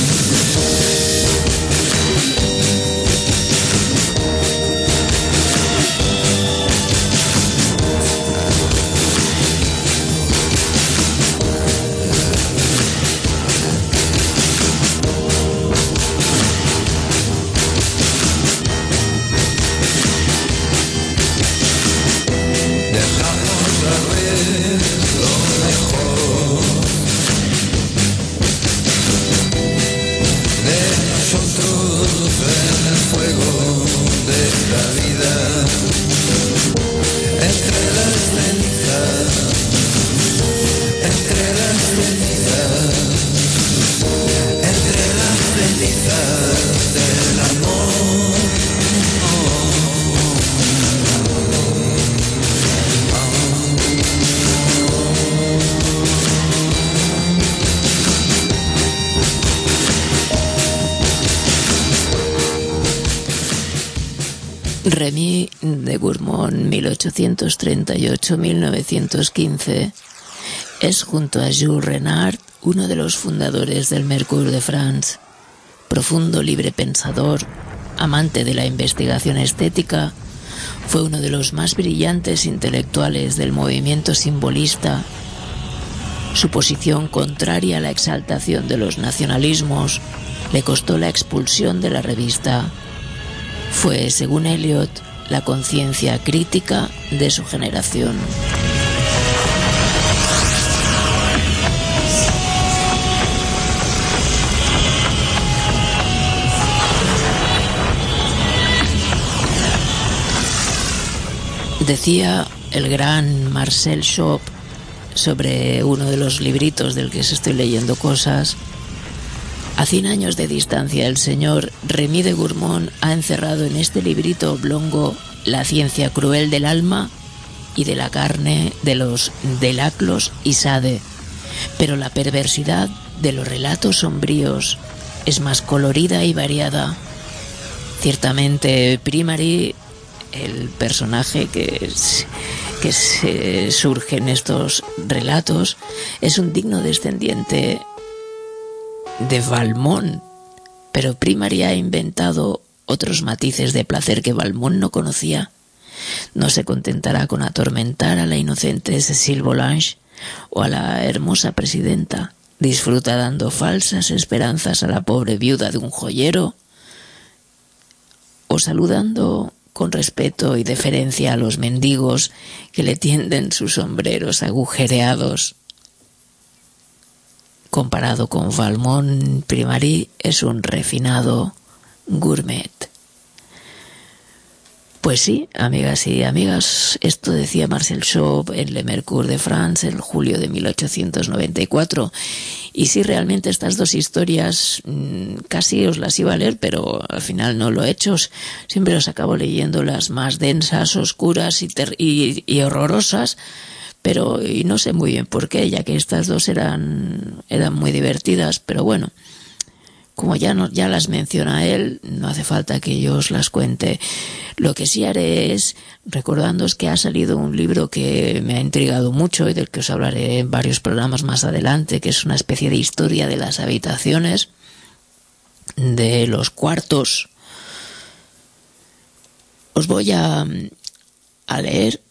Remy de Gourmont, mil ochocientos treinta y ocho a mil novecientos quince, es junto a Jules Renard uno de los fundadores del Mercure de France. Profundo librepensador, amante de la investigación estética, fue uno de los más brillantes intelectuales del movimiento simbolista. Su posición contraria a la exaltación de los nacionalismos le costó la expulsión de la revista. Fue, según Eliot, la conciencia crítica de su generación. Decía el gran Marcel Chaup sobre uno de los libritos del que se estoy leyendo cosas: a cien años de distancia, el señor Remy de Gourmont ha encerrado en este librito oblongo la ciencia cruel del alma y de la carne de los Delaclos y Sade. Pero la perversidad de los relatos sombríos es más colorida y variada. Ciertamente, Primary, el personaje que, es, que se surge en estos relatos, es un digno descendiente de Valmont, pero Primary ha inventado otros matices de placer que Valmont no conocía. No se contentará con atormentar a la inocente Cécile Volanges o a la hermosa presidenta. Disfruta dando falsas esperanzas a la pobre viuda de un joyero, o saludando con respeto y deferencia a los mendigos que le tienden sus sombreros agujereados. Comparado con Valmont, Primary es un refinado gourmet. Pues sí, amigas y amigas, esto decía Marcel Chaup en Le Mercure de France en julio de mil ochocientos noventa y cuatro. Y sí, realmente estas dos historias mmm, casi os las iba a leer, pero al final no lo he hecho. Siempre os acabo leyendo las más densas, oscuras y, ter- y, y horrorosas, pero y no sé muy bien por qué, ya que estas dos eran, eran muy divertidas, pero bueno, como ya, no, ya las menciona él, no hace falta que yo os las cuente. Lo que sí haré es recordándoos que ha salido un libro que me ha intrigado mucho y del que os hablaré en varios programas más adelante, que es una especie de historia de las habitaciones, de los cuartos. Os voy a, a leer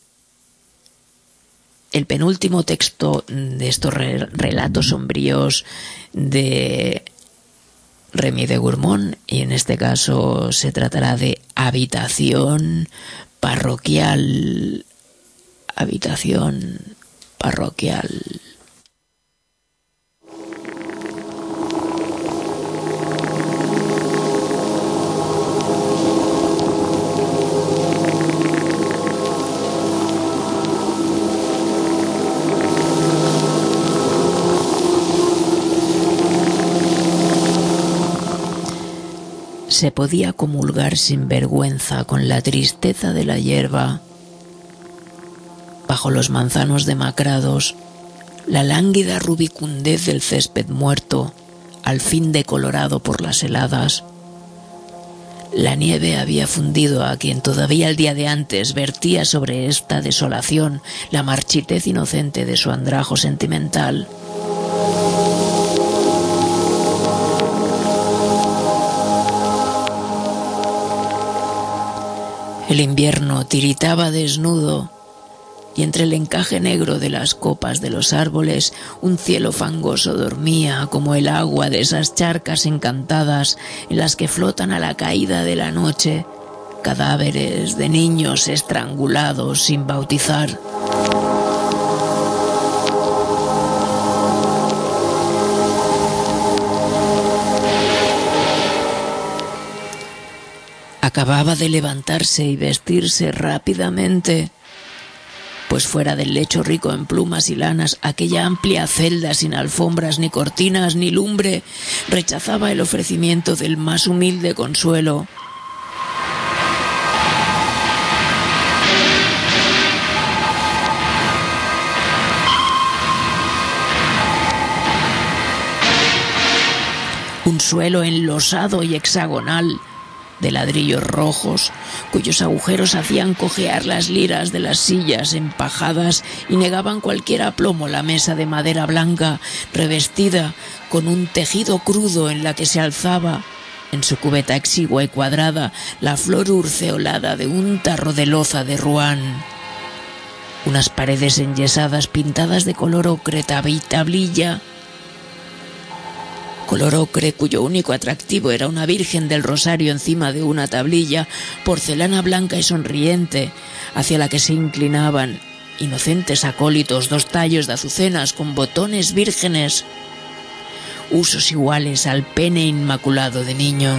el penúltimo texto de estos re- relatos sombríos de Remy de Gourmont, y en este caso se tratará de habitación parroquial. Habitación parroquial. Se podía comulgar sin vergüenza con la tristeza de la hierba. Bajo los manzanos demacrados, La lánguida rubicundez del césped muerto, al fin decolorado por las heladas. La nieve había fundido a quien todavía el día de antes vertía sobre esta desolación la marchitez inocente de su andrajo sentimental. El invierno tiritaba desnudo y entre el encaje negro de las copas de los árboles un cielo fangoso dormía como el agua de esas charcas encantadas en las que flotan a la caída de la noche cadáveres de niños estrangulados sin bautizar. Acababa de levantarse y vestirse rápidamente, pues fuera del lecho rico en plumas y lanas, aquella amplia celda sin alfombras, ni cortinas, ni lumbre, rechazaba el ofrecimiento del más humilde consuelo. Un suelo enlosado y hexagonal, de ladrillos rojos, cuyos agujeros hacían cojear las liras de las sillas empajadas y negaban cualquier aplomo la mesa de madera blanca, revestida con un tejido crudo en la que se alzaba, en su cubeta exigua y cuadrada, la flor urceolada de un tarro de loza de Rouen. Unas paredes enyesadas pintadas de color ocre tablilla, color ocre cuyo único atractivo era una Virgen del Rosario encima de una tablilla, porcelana blanca y sonriente, hacia la que se inclinaban inocentes acólitos dos tallos de azucenas con botones vírgenes, usos iguales al pene inmaculado de niño.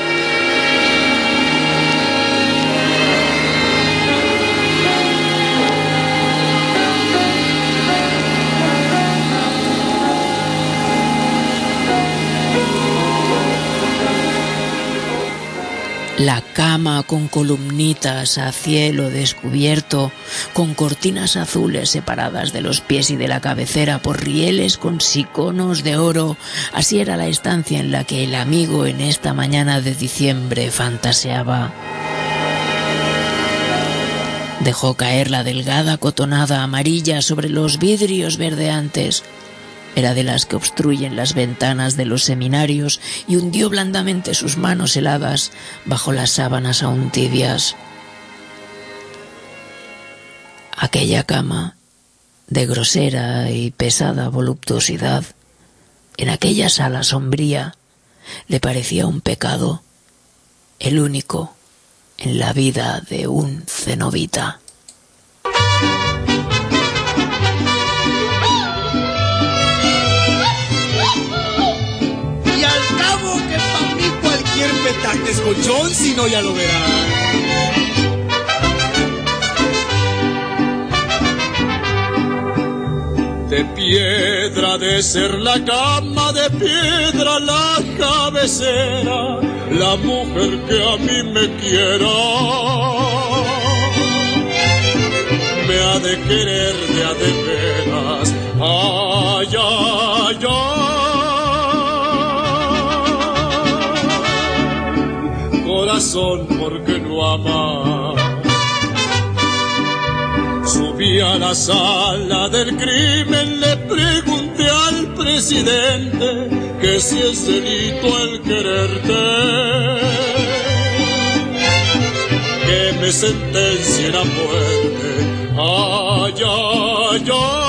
La cama con columnitas a cielo descubierto, con cortinas azules separadas de los pies y de la cabecera por rieles con siconos de oro. Así era la estancia en la que el amigo en esta mañana de diciembre fantaseaba. Dejó caer la delgada cotonada amarilla sobre los vidrios verdeantes. Era de las que obstruyen las ventanas de los seminarios y hundió blandamente sus manos heladas bajo las sábanas aún tibias. Aquella cama, de grosera y pesada voluptuosidad, en aquella sala sombría, le parecía un pecado, el único en la vida de un cenobita. Petantes colchón, si no ya lo verás. De piedra de ser la cama, de piedra la cabecera, la mujer que a mí me quiera, me ha de querer de a de veras. Ay, ay, ay, corazón, porque no ama. Subí a la sala del crimen, le pregunté al presidente que si es delito el quererte, que me sentencien a muerte. Ay, ay,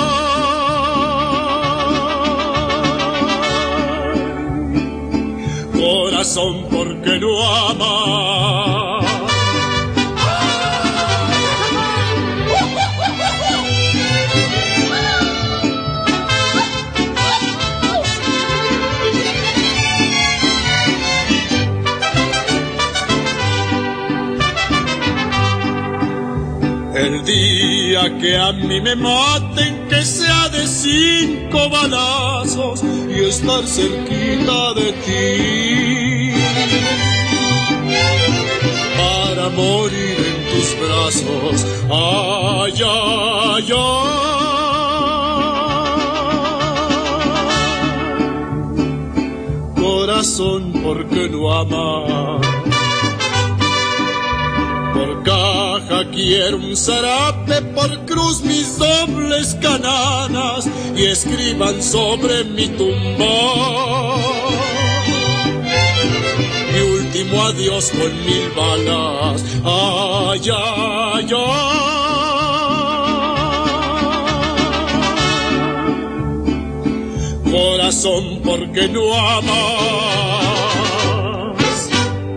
ay, corazón, porque no ama. El día que a mí me maten, que sea de cinco balazos y estar cerquita de ti, para morir en tus brazos. Ay, ay, razón por qué no ama. Por caja quiero un zarape, por cruz mis dobles cananas, y escriban sobre mi tumba mi último adiós con mil balas. Ay, ay, ay. Corazón, ¿por qué no amas?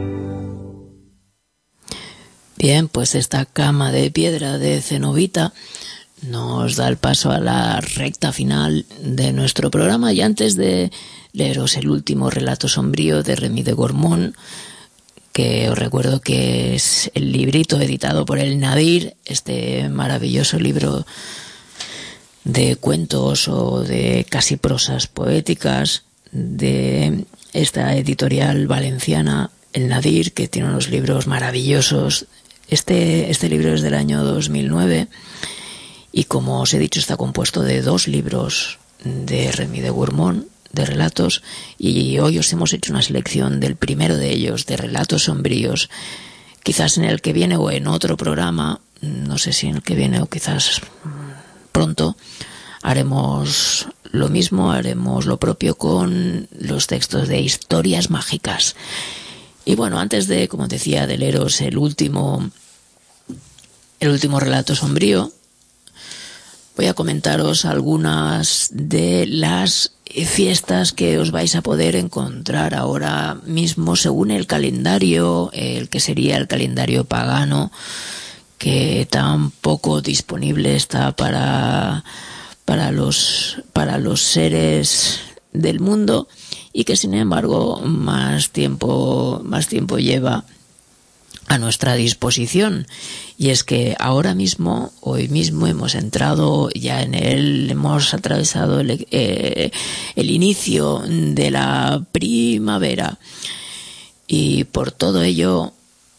Bien, pues esta cama de piedra de Cenobita nos da el paso a la recta final de nuestro programa, y antes de leeros el último relato sombrío de Remy de Gourmont, que os recuerdo que es el librito editado por el Nadir, este maravilloso libro de cuentos o de casi prosas poéticas de esta editorial valenciana, el Nadir, que tiene unos libros maravillosos. Este, este libro es del año dos mil nueve y, como os he dicho, está compuesto de dos libros de Remy de Gourmont, de relatos, y hoy os hemos hecho una selección del primero de ellos, de relatos sombríos. Quizás en el que viene o en otro programa, no sé si en el que viene o quizás pronto, haremos lo mismo, haremos lo propio con los textos de historias mágicas. Y bueno, antes de, como decía, de leeros el último, el último relato sombrío, voy a comentaros algunas de las fiestas que os vais a poder encontrar ahora mismo según el calendario, el que sería el calendario pagano, que tan poco disponible está para, para los, para los seres del mundo, y que sin embargo más tiempo, más tiempo lleva a nuestra disposición. Y es que ahora mismo, hoy mismo, hemos entrado ya en el, hemos atravesado el, eh, el inicio de la primavera, y por todo ello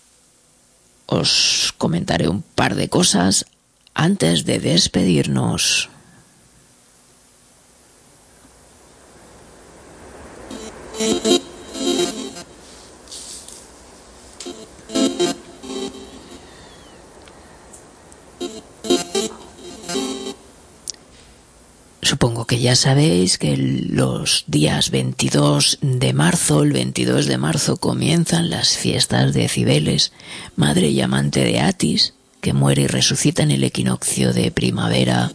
os comentaré un par de cosas antes de despedirnos. Supongo que ya sabéis que los días veintidós de marzo, el veintidós de marzo, comienzan las fiestas de Cibeles, madre y amante de Atis, que muere y resucita en el equinoccio de primavera.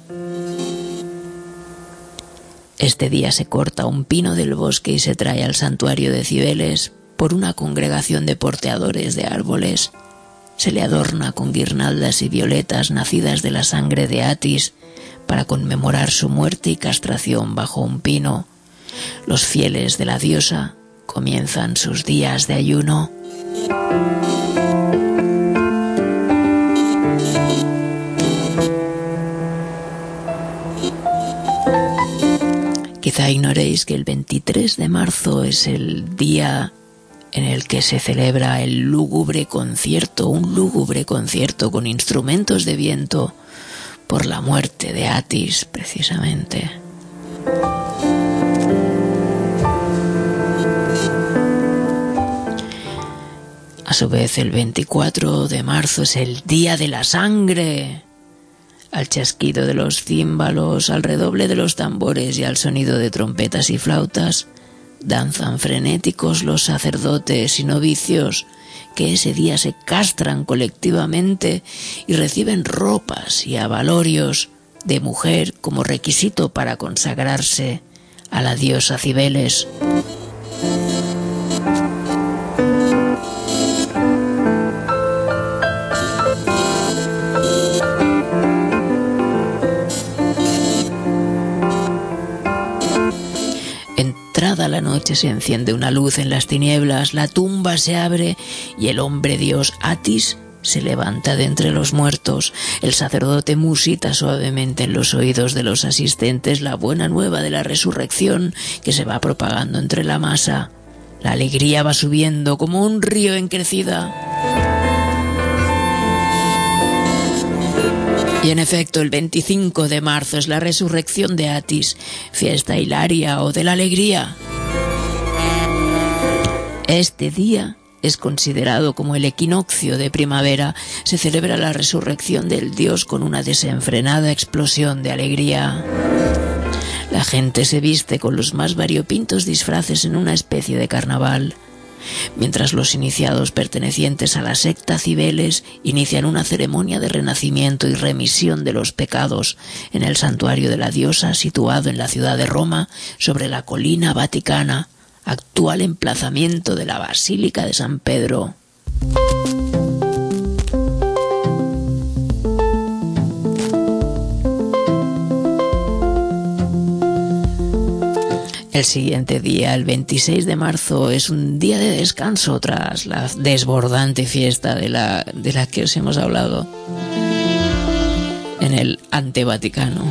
Este día se corta un pino del bosque y se trae al santuario de Cibeles por una congregación de porteadores de árboles. Se le adorna con guirnaldas y violetas nacidas de la sangre de Atis para conmemorar su muerte y castración bajo un pino. Los fieles de la diosa comienzan sus días de ayuno. Quizá ignoréis que el veintitrés de marzo es el día en el que se celebra el lúgubre concierto, un lúgubre concierto con instrumentos de viento por la muerte de Atis, precisamente. A su vez, el veinticuatro de marzo es el Día de la Sangre. Al chasquido de los címbalos, al redoble de los tambores y al sonido de trompetas y flautas, danzan frenéticos los sacerdotes y novicios que ese día se castran colectivamente y reciben ropas y abalorios de mujer como requisito para consagrarse a la diosa Cibeles. Entrada la noche se enciende una luz en las tinieblas, la tumba se abre y el hombre dios Atis se levanta de entre los muertos. El sacerdote musita suavemente en los oídos de los asistentes la buena nueva de la resurrección que se va propagando entre la masa. La alegría va subiendo como un río en crecida. Y en efecto, el veinticinco de marzo es la resurrección de Atis, fiesta hilaria o de la alegría. Este día es considerado como el equinoccio de primavera. Se celebra la resurrección del dios con una desenfrenada explosión de alegría. La gente se viste con los más variopintos disfraces en una especie de carnaval, mientras los iniciados pertenecientes a la secta Cibeles inician una ceremonia de renacimiento y remisión de los pecados en el santuario de la diosa situado en la ciudad de Roma, sobre la colina vaticana, actual emplazamiento de la Basílica de San Pedro. El siguiente día, el veintiséis de marzo, es un día de descanso tras la desbordante fiesta de la, de la que os hemos hablado en el Antevaticano.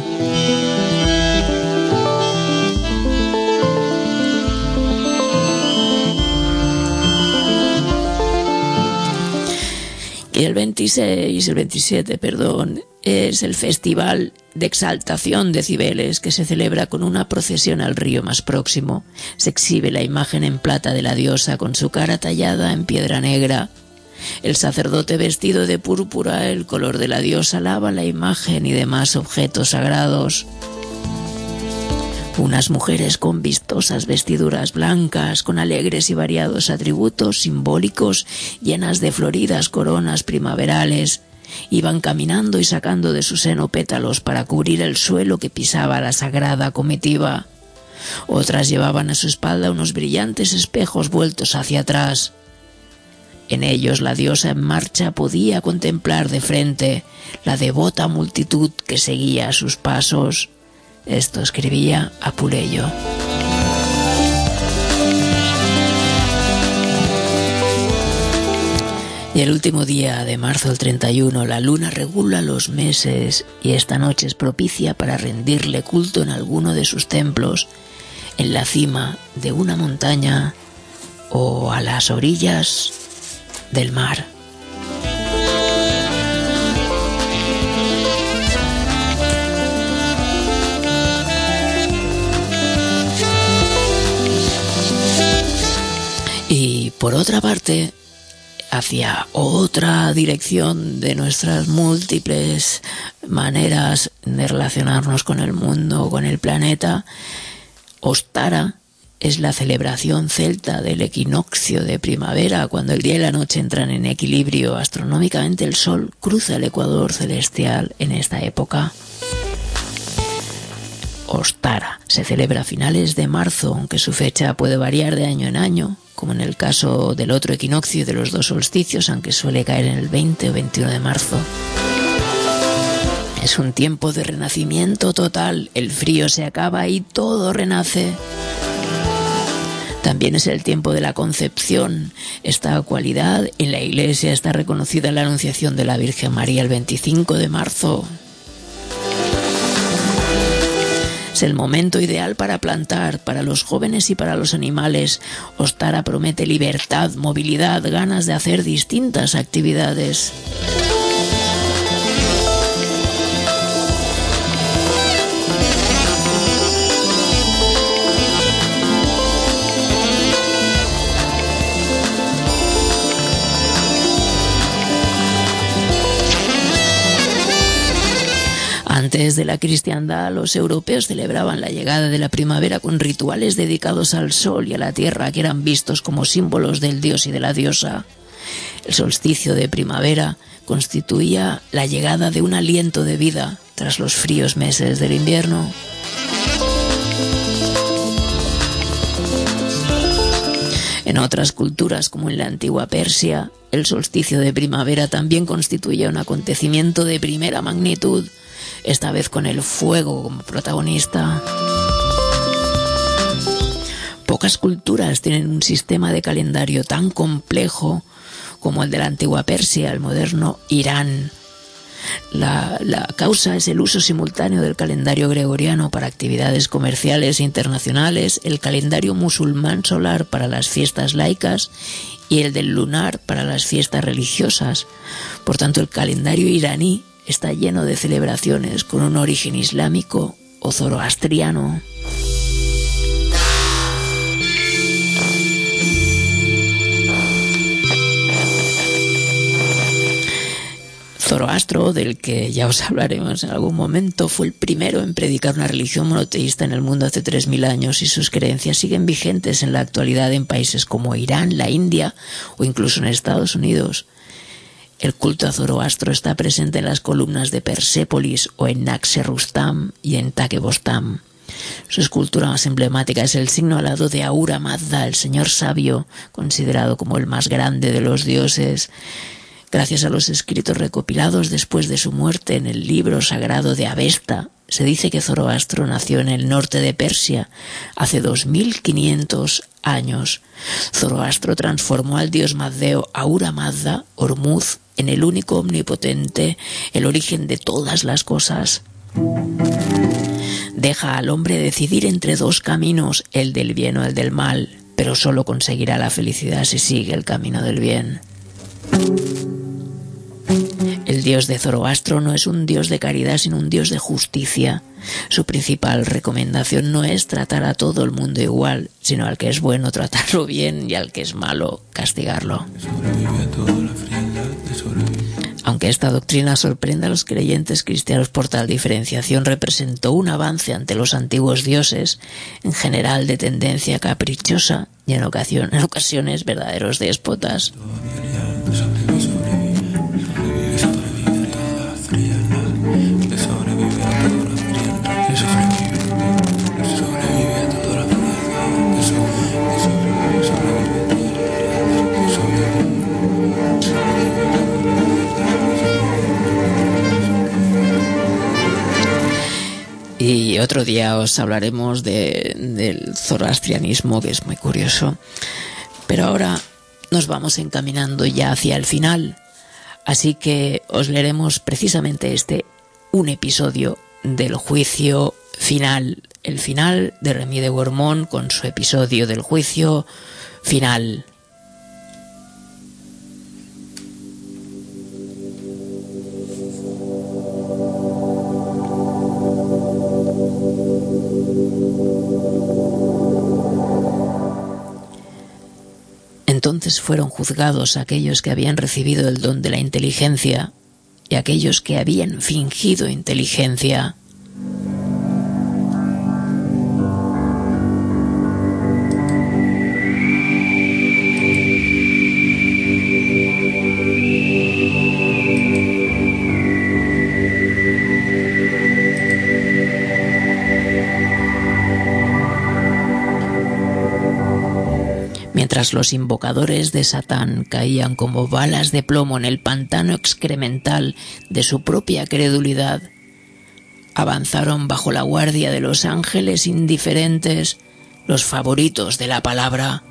Y el veintiséis, el veintisiete, perdón, es el festival de exaltación de Cibeles, que se celebra con una procesión al río más próximo. Se exhibe la imagen en plata de la diosa con su cara tallada en piedra negra. El sacerdote vestido de púrpura, el color de la diosa, lava la imagen y demás objetos sagrados. Unas mujeres con vistosas vestiduras blancas, con alegres y variados atributos simbólicos, llenas de floridas coronas primaverales, iban caminando y sacando de su seno pétalos para cubrir el suelo que pisaba la sagrada comitiva. Otras llevaban a su espalda unos brillantes espejos vueltos hacia atrás. En ellos la diosa en marcha podía contemplar de frente la devota multitud que seguía a sus pasos. Esto escribía Apuleyo. Y el último día de marzo, el treinta y uno, la luna regula los meses y esta noche es propicia para rendirle culto en alguno de sus templos, en la cima de una montaña o a las orillas del mar. Y por otra parte, hacia otra dirección de nuestras múltiples maneras de relacionarnos con el mundo, con el planeta, Ostara es la celebración celta del equinoccio de primavera, cuando el día y la noche entran en equilibrio. Astronómicamente el Sol cruza el ecuador celestial en esta época. Ostara se celebra a finales de marzo, aunque su fecha puede variar de año en año, como en el caso del otro equinoccio y de los dos solsticios, aunque suele caer en el veinte o veintiuno de marzo. Es un tiempo de renacimiento total, el frío se acaba y todo renace. También es el tiempo de la concepción. Esta cualidad en la Iglesia está reconocida en la Anunciación de la Virgen María el veinticinco de marzo. Es el momento ideal para plantar, para los jóvenes y para los animales. Ostara promete libertad, movilidad, ganas de hacer distintas actividades. Antes de la cristiandad, los europeos celebraban la llegada de la primavera con rituales dedicados al sol y a la tierra, que eran vistos como símbolos del dios y de la diosa. El solsticio de primavera constituía la llegada de un aliento de vida tras los fríos meses del invierno. En otras culturas, como en la antigua Persia, el solsticio de primavera también constituía un acontecimiento de primera magnitud, esta vez con el fuego como protagonista. Pocas culturas tienen un sistema de calendario tan complejo como el de la antigua Persia, el moderno Irán. La, la causa es el uso simultáneo del calendario gregoriano para actividades comerciales internacionales, el calendario musulmán solar para las fiestas laicas y el del lunar para las fiestas religiosas. Por tanto, el calendario iraní está lleno de celebraciones con un origen islámico o zoroastriano. Zoroastro, del que ya os hablaremos en algún momento, fue el primero en predicar una religión monoteísta en el mundo hace tres mil años, y sus creencias siguen vigentes en la actualidad en países como Irán, la India o incluso en Estados Unidos. El culto a Zoroastro está presente en las columnas de Persépolis o en Naxerustam y en Takebostam. Su escultura más emblemática es el signo alado de Ahura Mazda, el señor sabio, considerado como el más grande de los dioses. Gracias a los escritos recopilados después de su muerte en el libro sagrado de Avesta, se dice que Zoroastro nació en el norte de Persia hace dos mil quinientos años. Zoroastro transformó al dios mazdeo Ahura Mazda, Ormuzd, en el único omnipotente, el origen de todas las cosas. Deja al hombre decidir entre dos caminos, el del bien o el del mal, pero solo conseguirá la felicidad si sigue el camino del bien. El dios de Zoroastro no es un dios de caridad, sino un dios de justicia. Su principal recomendación no es tratar a todo el mundo igual, sino al que es bueno tratarlo bien y al que es malo castigarlo. Aunque esta doctrina sorprenda a los creyentes cristianos por tal diferenciación, representó un avance ante los antiguos dioses, en general de tendencia caprichosa y en, ocasión, en ocasiones verdaderos déspotas. Y otro día os hablaremos de, del zoroastrianismo, que es muy curioso. Pero ahora nos vamos encaminando ya hacia el final. Así que os leeremos precisamente este, un episodio del juicio final. El final de Remy de Bourmont con su episodio del juicio final. Entonces fueron juzgados aquellos que habían recibido el don de la inteligencia y aquellos que habían fingido inteligencia. Mientras los invocadores de Satán caían como balas de plomo en el pantano excremental de su propia credulidad, avanzaron bajo la guardia de los ángeles indiferentes, los favoritos de la palabra.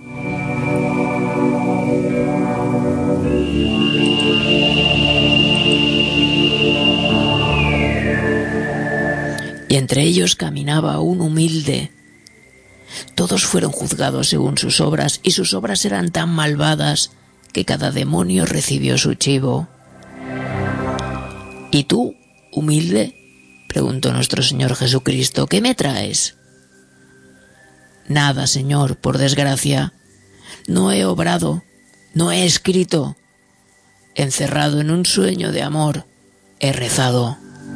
Y entre ellos caminaba un humilde. Todos fueron juzgados según sus obras, y sus obras eran tan malvadas que cada demonio recibió su chivo. ¿Y tú, humilde?, preguntó nuestro Señor Jesucristo, ¿qué me traes? Nada, Señor, por desgracia. No he obrado, no he escrito. Encerrado en un sueño de amor, he rezado.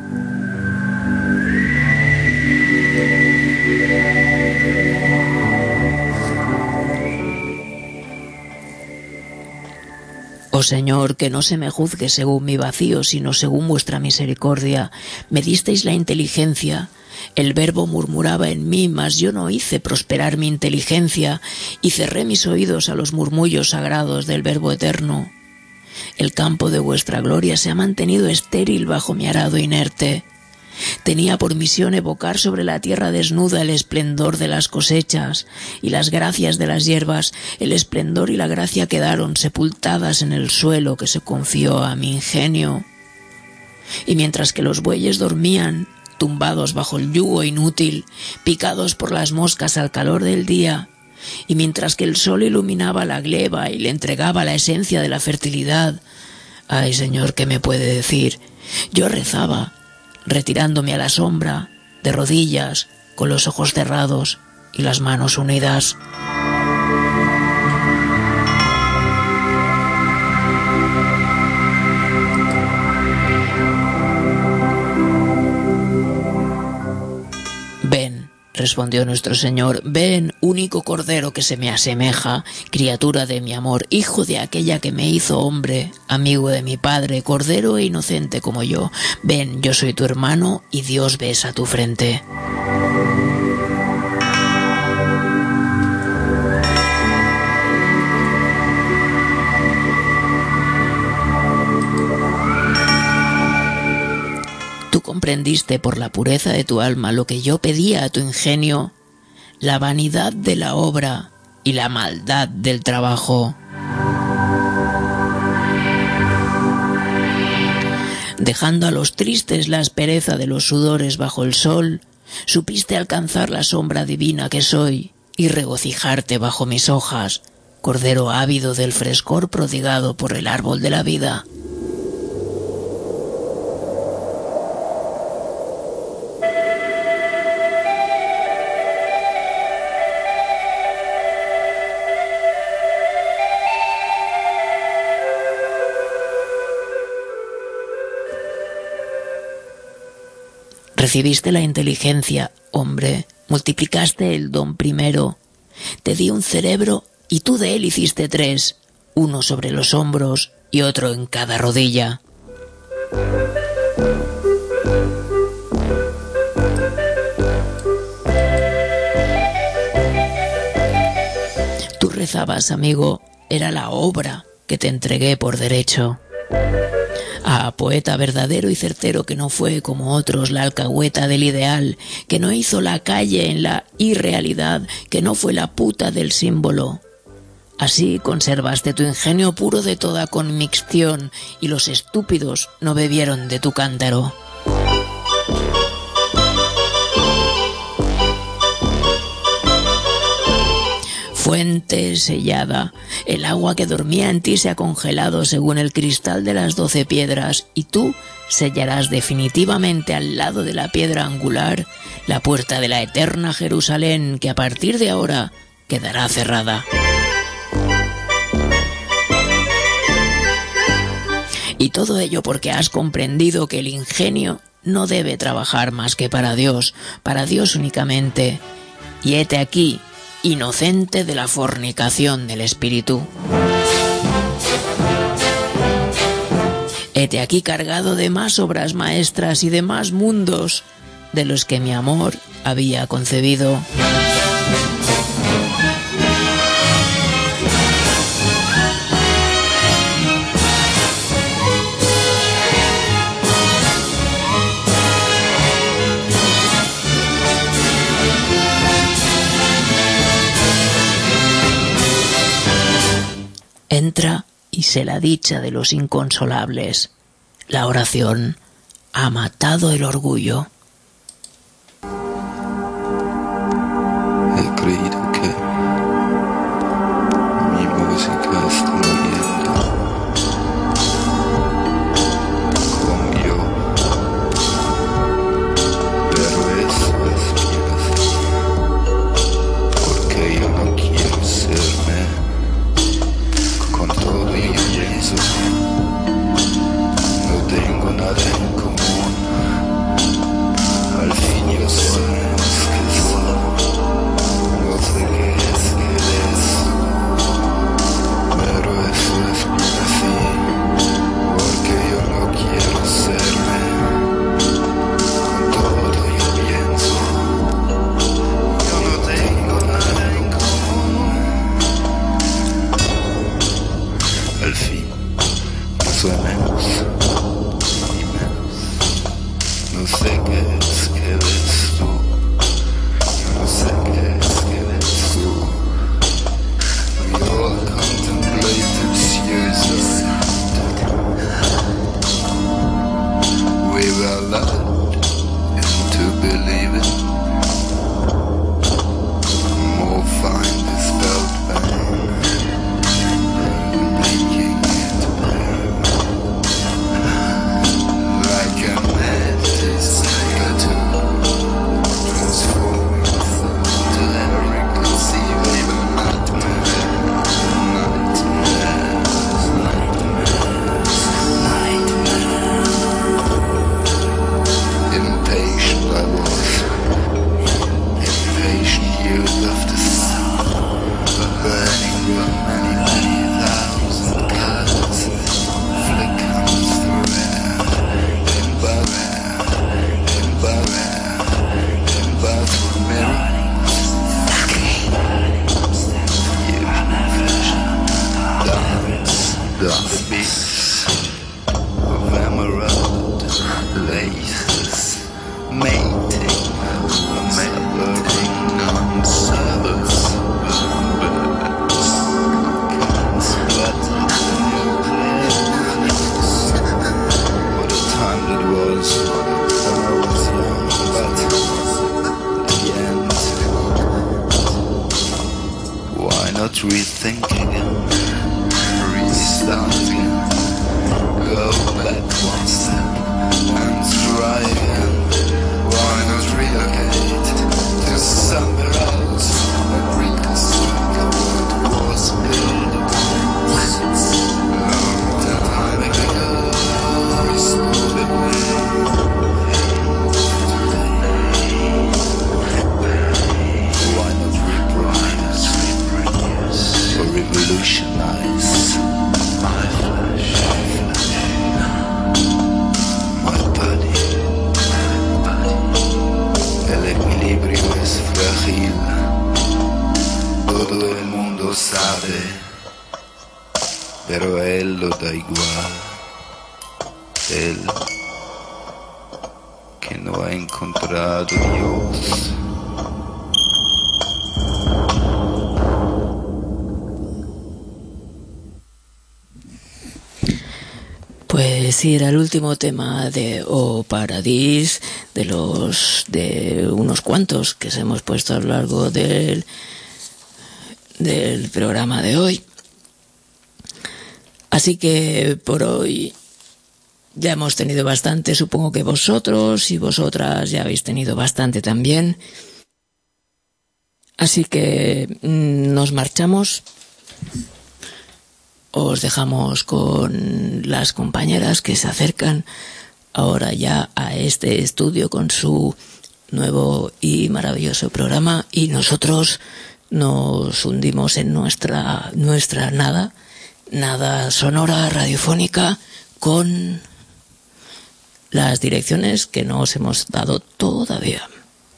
Oh Señor, que no se me juzgue según mi vacío, sino según vuestra misericordia. Me disteis la inteligencia. El verbo murmuraba en mí, mas yo no hice prosperar mi inteligencia, y cerré mis oídos a los murmullos sagrados del verbo eterno. El campo de vuestra gloria se ha mantenido estéril bajo mi arado inerte. Tenía por misión evocar sobre la tierra desnuda el esplendor de las cosechas y las gracias de las hierbas. El esplendor y la gracia quedaron sepultadas en el suelo que se confió a mi ingenio. Y mientras que los bueyes dormían, tumbados bajo el yugo inútil, picados por las moscas al calor del día, y mientras que el sol iluminaba la gleba y le entregaba la esencia de la fertilidad, ay Señor, ¿qué me puede decir? Yo rezaba, retirándome a la sombra, de rodillas, con los ojos cerrados y las manos unidas. respondió nuestro Señor, ven, único cordero que se me asemeja, criatura de mi amor, hijo de aquella que me hizo hombre, amigo de mi padre, cordero e inocente como yo. Ven, yo soy tu hermano y Dios besa tu frente. Tú comprendiste por la pureza de tu alma lo que yo pedía a tu ingenio, la vanidad de la obra y la maldad del trabajo. Dejando a los tristes la aspereza de los sudores bajo el sol, supiste alcanzar la sombra divina que soy y regocijarte bajo mis hojas, cordero ávido del frescor prodigado por el árbol de la vida. Recibiste la inteligencia, hombre, multiplicaste el don primero, te di un cerebro y tú de él hiciste tres, uno sobre los hombros y otro en cada rodilla. Tú rezabas, amigo, era la obra que te entregué por derecho. Ah, poeta verdadero y certero que no fue como otros la alcahueta del ideal, que no hizo la calle en la irrealidad, que no fue la puta del símbolo. Así conservaste tu ingenio puro de toda conmicción y los estúpidos no bebieron de tu cántaro. Fuente sellada, el agua que dormía en ti se ha congelado según el cristal de las doce piedras y tú sellarás definitivamente al lado de la piedra angular la puerta de la eterna Jerusalén que a partir de ahora quedará cerrada. Y todo ello porque has comprendido que el ingenio no debe trabajar más que para Dios, para Dios únicamente. Y hete aquí, inocente de la fornicación del espíritu. Hete aquí cargado de más obras maestras y de más mundos de los que mi amor había concebido. Entra y sé la dicha de los inconsolables. La oración ha matado el orgullo. He creído que mi música está muriendo, como yo, pero eso es mi razón, porque yo no quiero serme. Con todo yo pienso que no tengo nada en común. Al fin yo soy menos que solo. No sé beats of emerald laces, mating, mating on service birds, scattered places. What a time that was when I was young, but at the end, why not rethink again? Restart again, go back one step and try again. Why not relocate to somewhere else and reconstruct what was built long time ago? Restore the why not reprice or revolutionize? My flesh, my body, el equilibrio es frágil, todo el mundo sabe, pero a él lo da igual, él que no ha encontrado Dios. Pues sí, era el último tema de O Paradís, de los de unos cuantos que se hemos puesto a lo largo del, del programa de hoy. Así que por hoy ya hemos tenido bastante, supongo que vosotros y vosotras ya habéis tenido bastante también. Así que mmm, nos marchamos. Os dejamos con las compañeras que se acercan ahora ya a este estudio con su nuevo y maravilloso programa, y nosotros nos hundimos en nuestra nuestra nada, nada sonora radiofónica, con las direcciones que no os hemos dado todavía.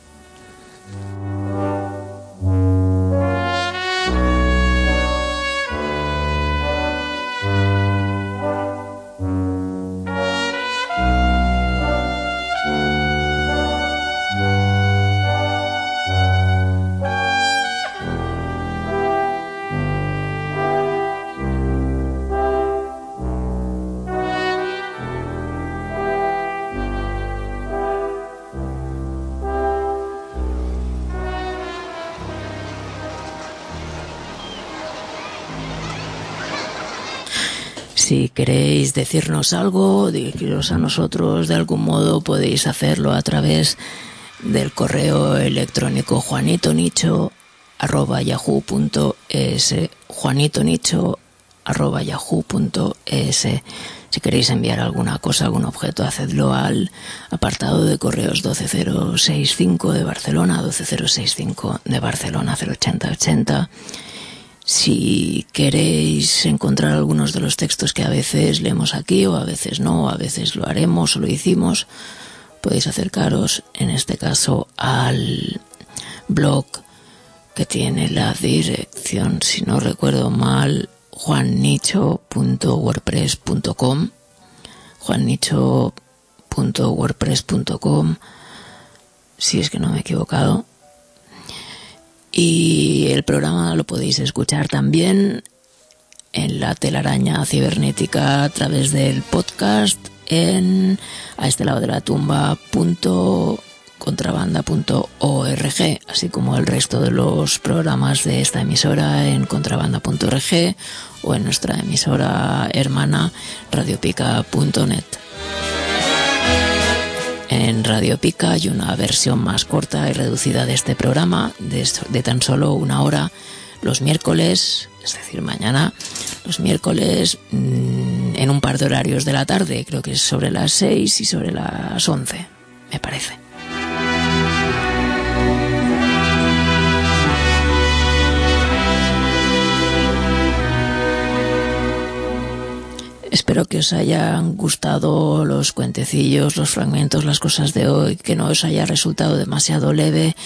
Si queréis decirnos algo, dirigiros a nosotros de algún modo, podéis hacerlo a través del correo electrónico juanitonicho arroba yahoo punto es, juanitonicho arroba yahoo punto es. Si queréis enviar alguna cosa, algún objeto, hacedlo al apartado de correos doce cero sesenta y cinco de Barcelona, doce cero sesenta y cinco de Barcelona, cero ochenta ochenta. Si queréis encontrar algunos de los textos que a veces leemos aquí, o a veces no, a veces lo haremos o lo hicimos, podéis acercaros en este caso al blog que tiene la dirección, si no recuerdo mal, juannicho punto wordpress punto com, juannicho punto wordpress punto com, si es que no me he equivocado. Y el programa lo podéis escuchar también en la telaraña cibernética a través del podcast en a este lado de la tumba punto contrabanda punto org, así como el resto de los programas de esta emisora en contrabanda punto org o en nuestra emisora hermana radiopica punto net. En Radio Pica hay una versión más corta y reducida de este programa, de, de tan solo una hora, los miércoles, es decir, mañana, los miércoles mmm, en un par de horarios de la tarde, creo que es sobre las seis y sobre las once, me parece. Espero que os hayan gustado los cuentecillos, los fragmentos, las cosas de hoy, que no os haya resultado demasiado leve,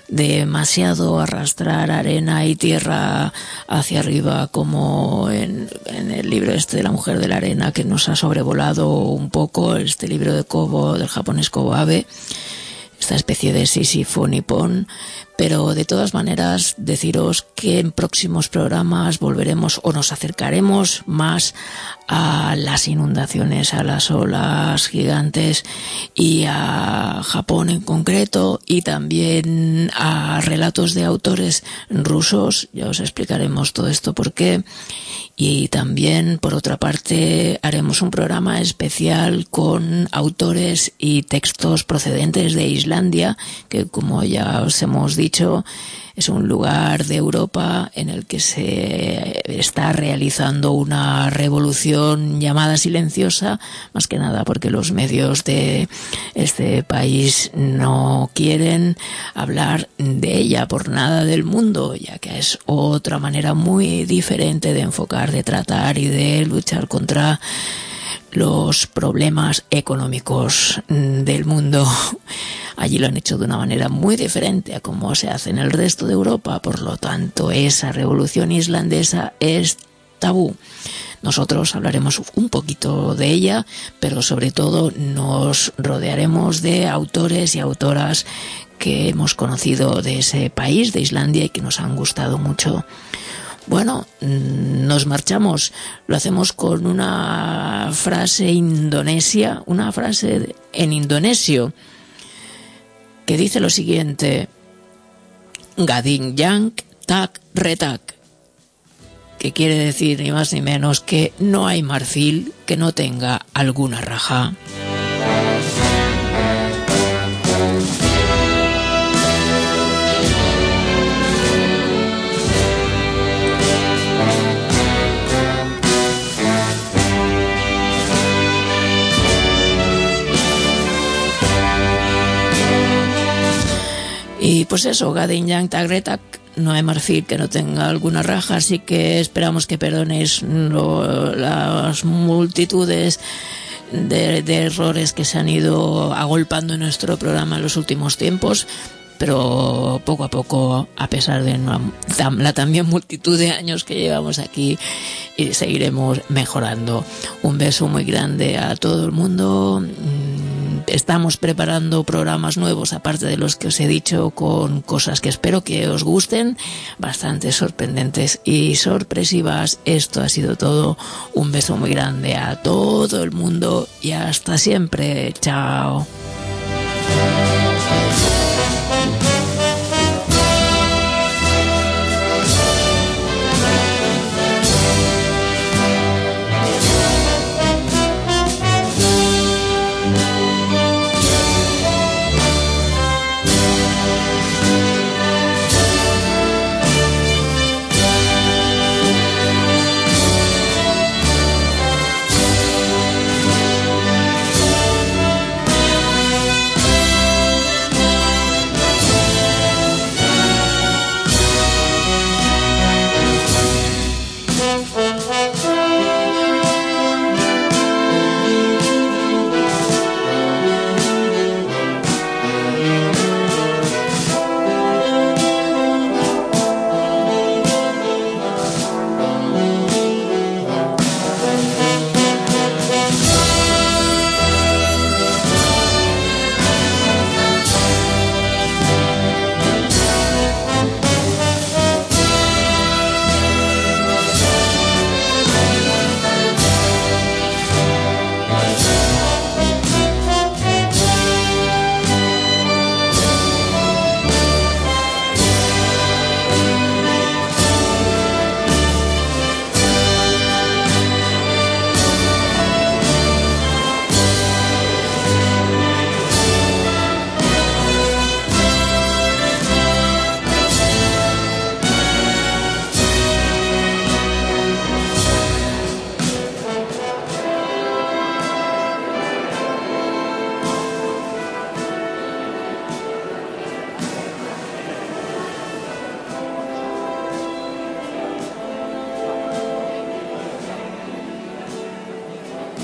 demasiado arrastrar arena y tierra hacia arriba, como en, en el libro este de La mujer de la arena, que nos ha sobrevolado un poco, este libro de Kobo, del japonés Kobo Abe, esta especie de Sísifo nipón. Pero de todas maneras, deciros que en próximos programas volveremos o nos acercaremos más a las inundaciones, a las olas gigantes y a Japón en concreto, y también a relatos de autores rusos. Ya os explicaremos todo esto por qué. Y también, por otra parte, haremos un programa especial con autores y textos procedentes de Islandia, que, como ya os hemos dicho, es un lugar de Europa en el que se está realizando una revolución llamada silenciosa, más que nada porque los medios de este país no quieren hablar de ella por nada del mundo, ya que es otra manera muy diferente de enfocar, de tratar y de luchar contra los problemas económicos del mundo. Allí lo han hecho de una manera muy diferente a como se hace en el resto de Europa, por lo tanto esa revolución islandesa es tabú. Nosotros hablaremos un poquito de ella, pero sobre todo nos rodearemos de autores y autoras que hemos conocido de ese país, de Islandia, y que nos han gustado mucho. Bueno, nos marchamos. Lo hacemos con una frase indonesia, una frase en indonesio, que dice lo siguiente: Gading yang tak retak, que quiere decir ni más ni menos que no hay marfil que no tenga alguna raja. Y pues eso, Gading yang tak retak, no hay marfil que no tenga alguna raja, así que esperamos que perdonéis lo, las multitudes de, de errores que se han ido agolpando en nuestro programa en los últimos tiempos, pero poco a poco, a pesar de la, la también multitud de años que llevamos aquí, y seguiremos mejorando. Un beso muy grande a todo el mundo. Estamos preparando programas nuevos, aparte de los que os he dicho, con cosas que espero que os gusten, bastante sorprendentes y sorpresivas. Esto ha sido todo. Un beso muy grande a todo el mundo y hasta siempre. Chao.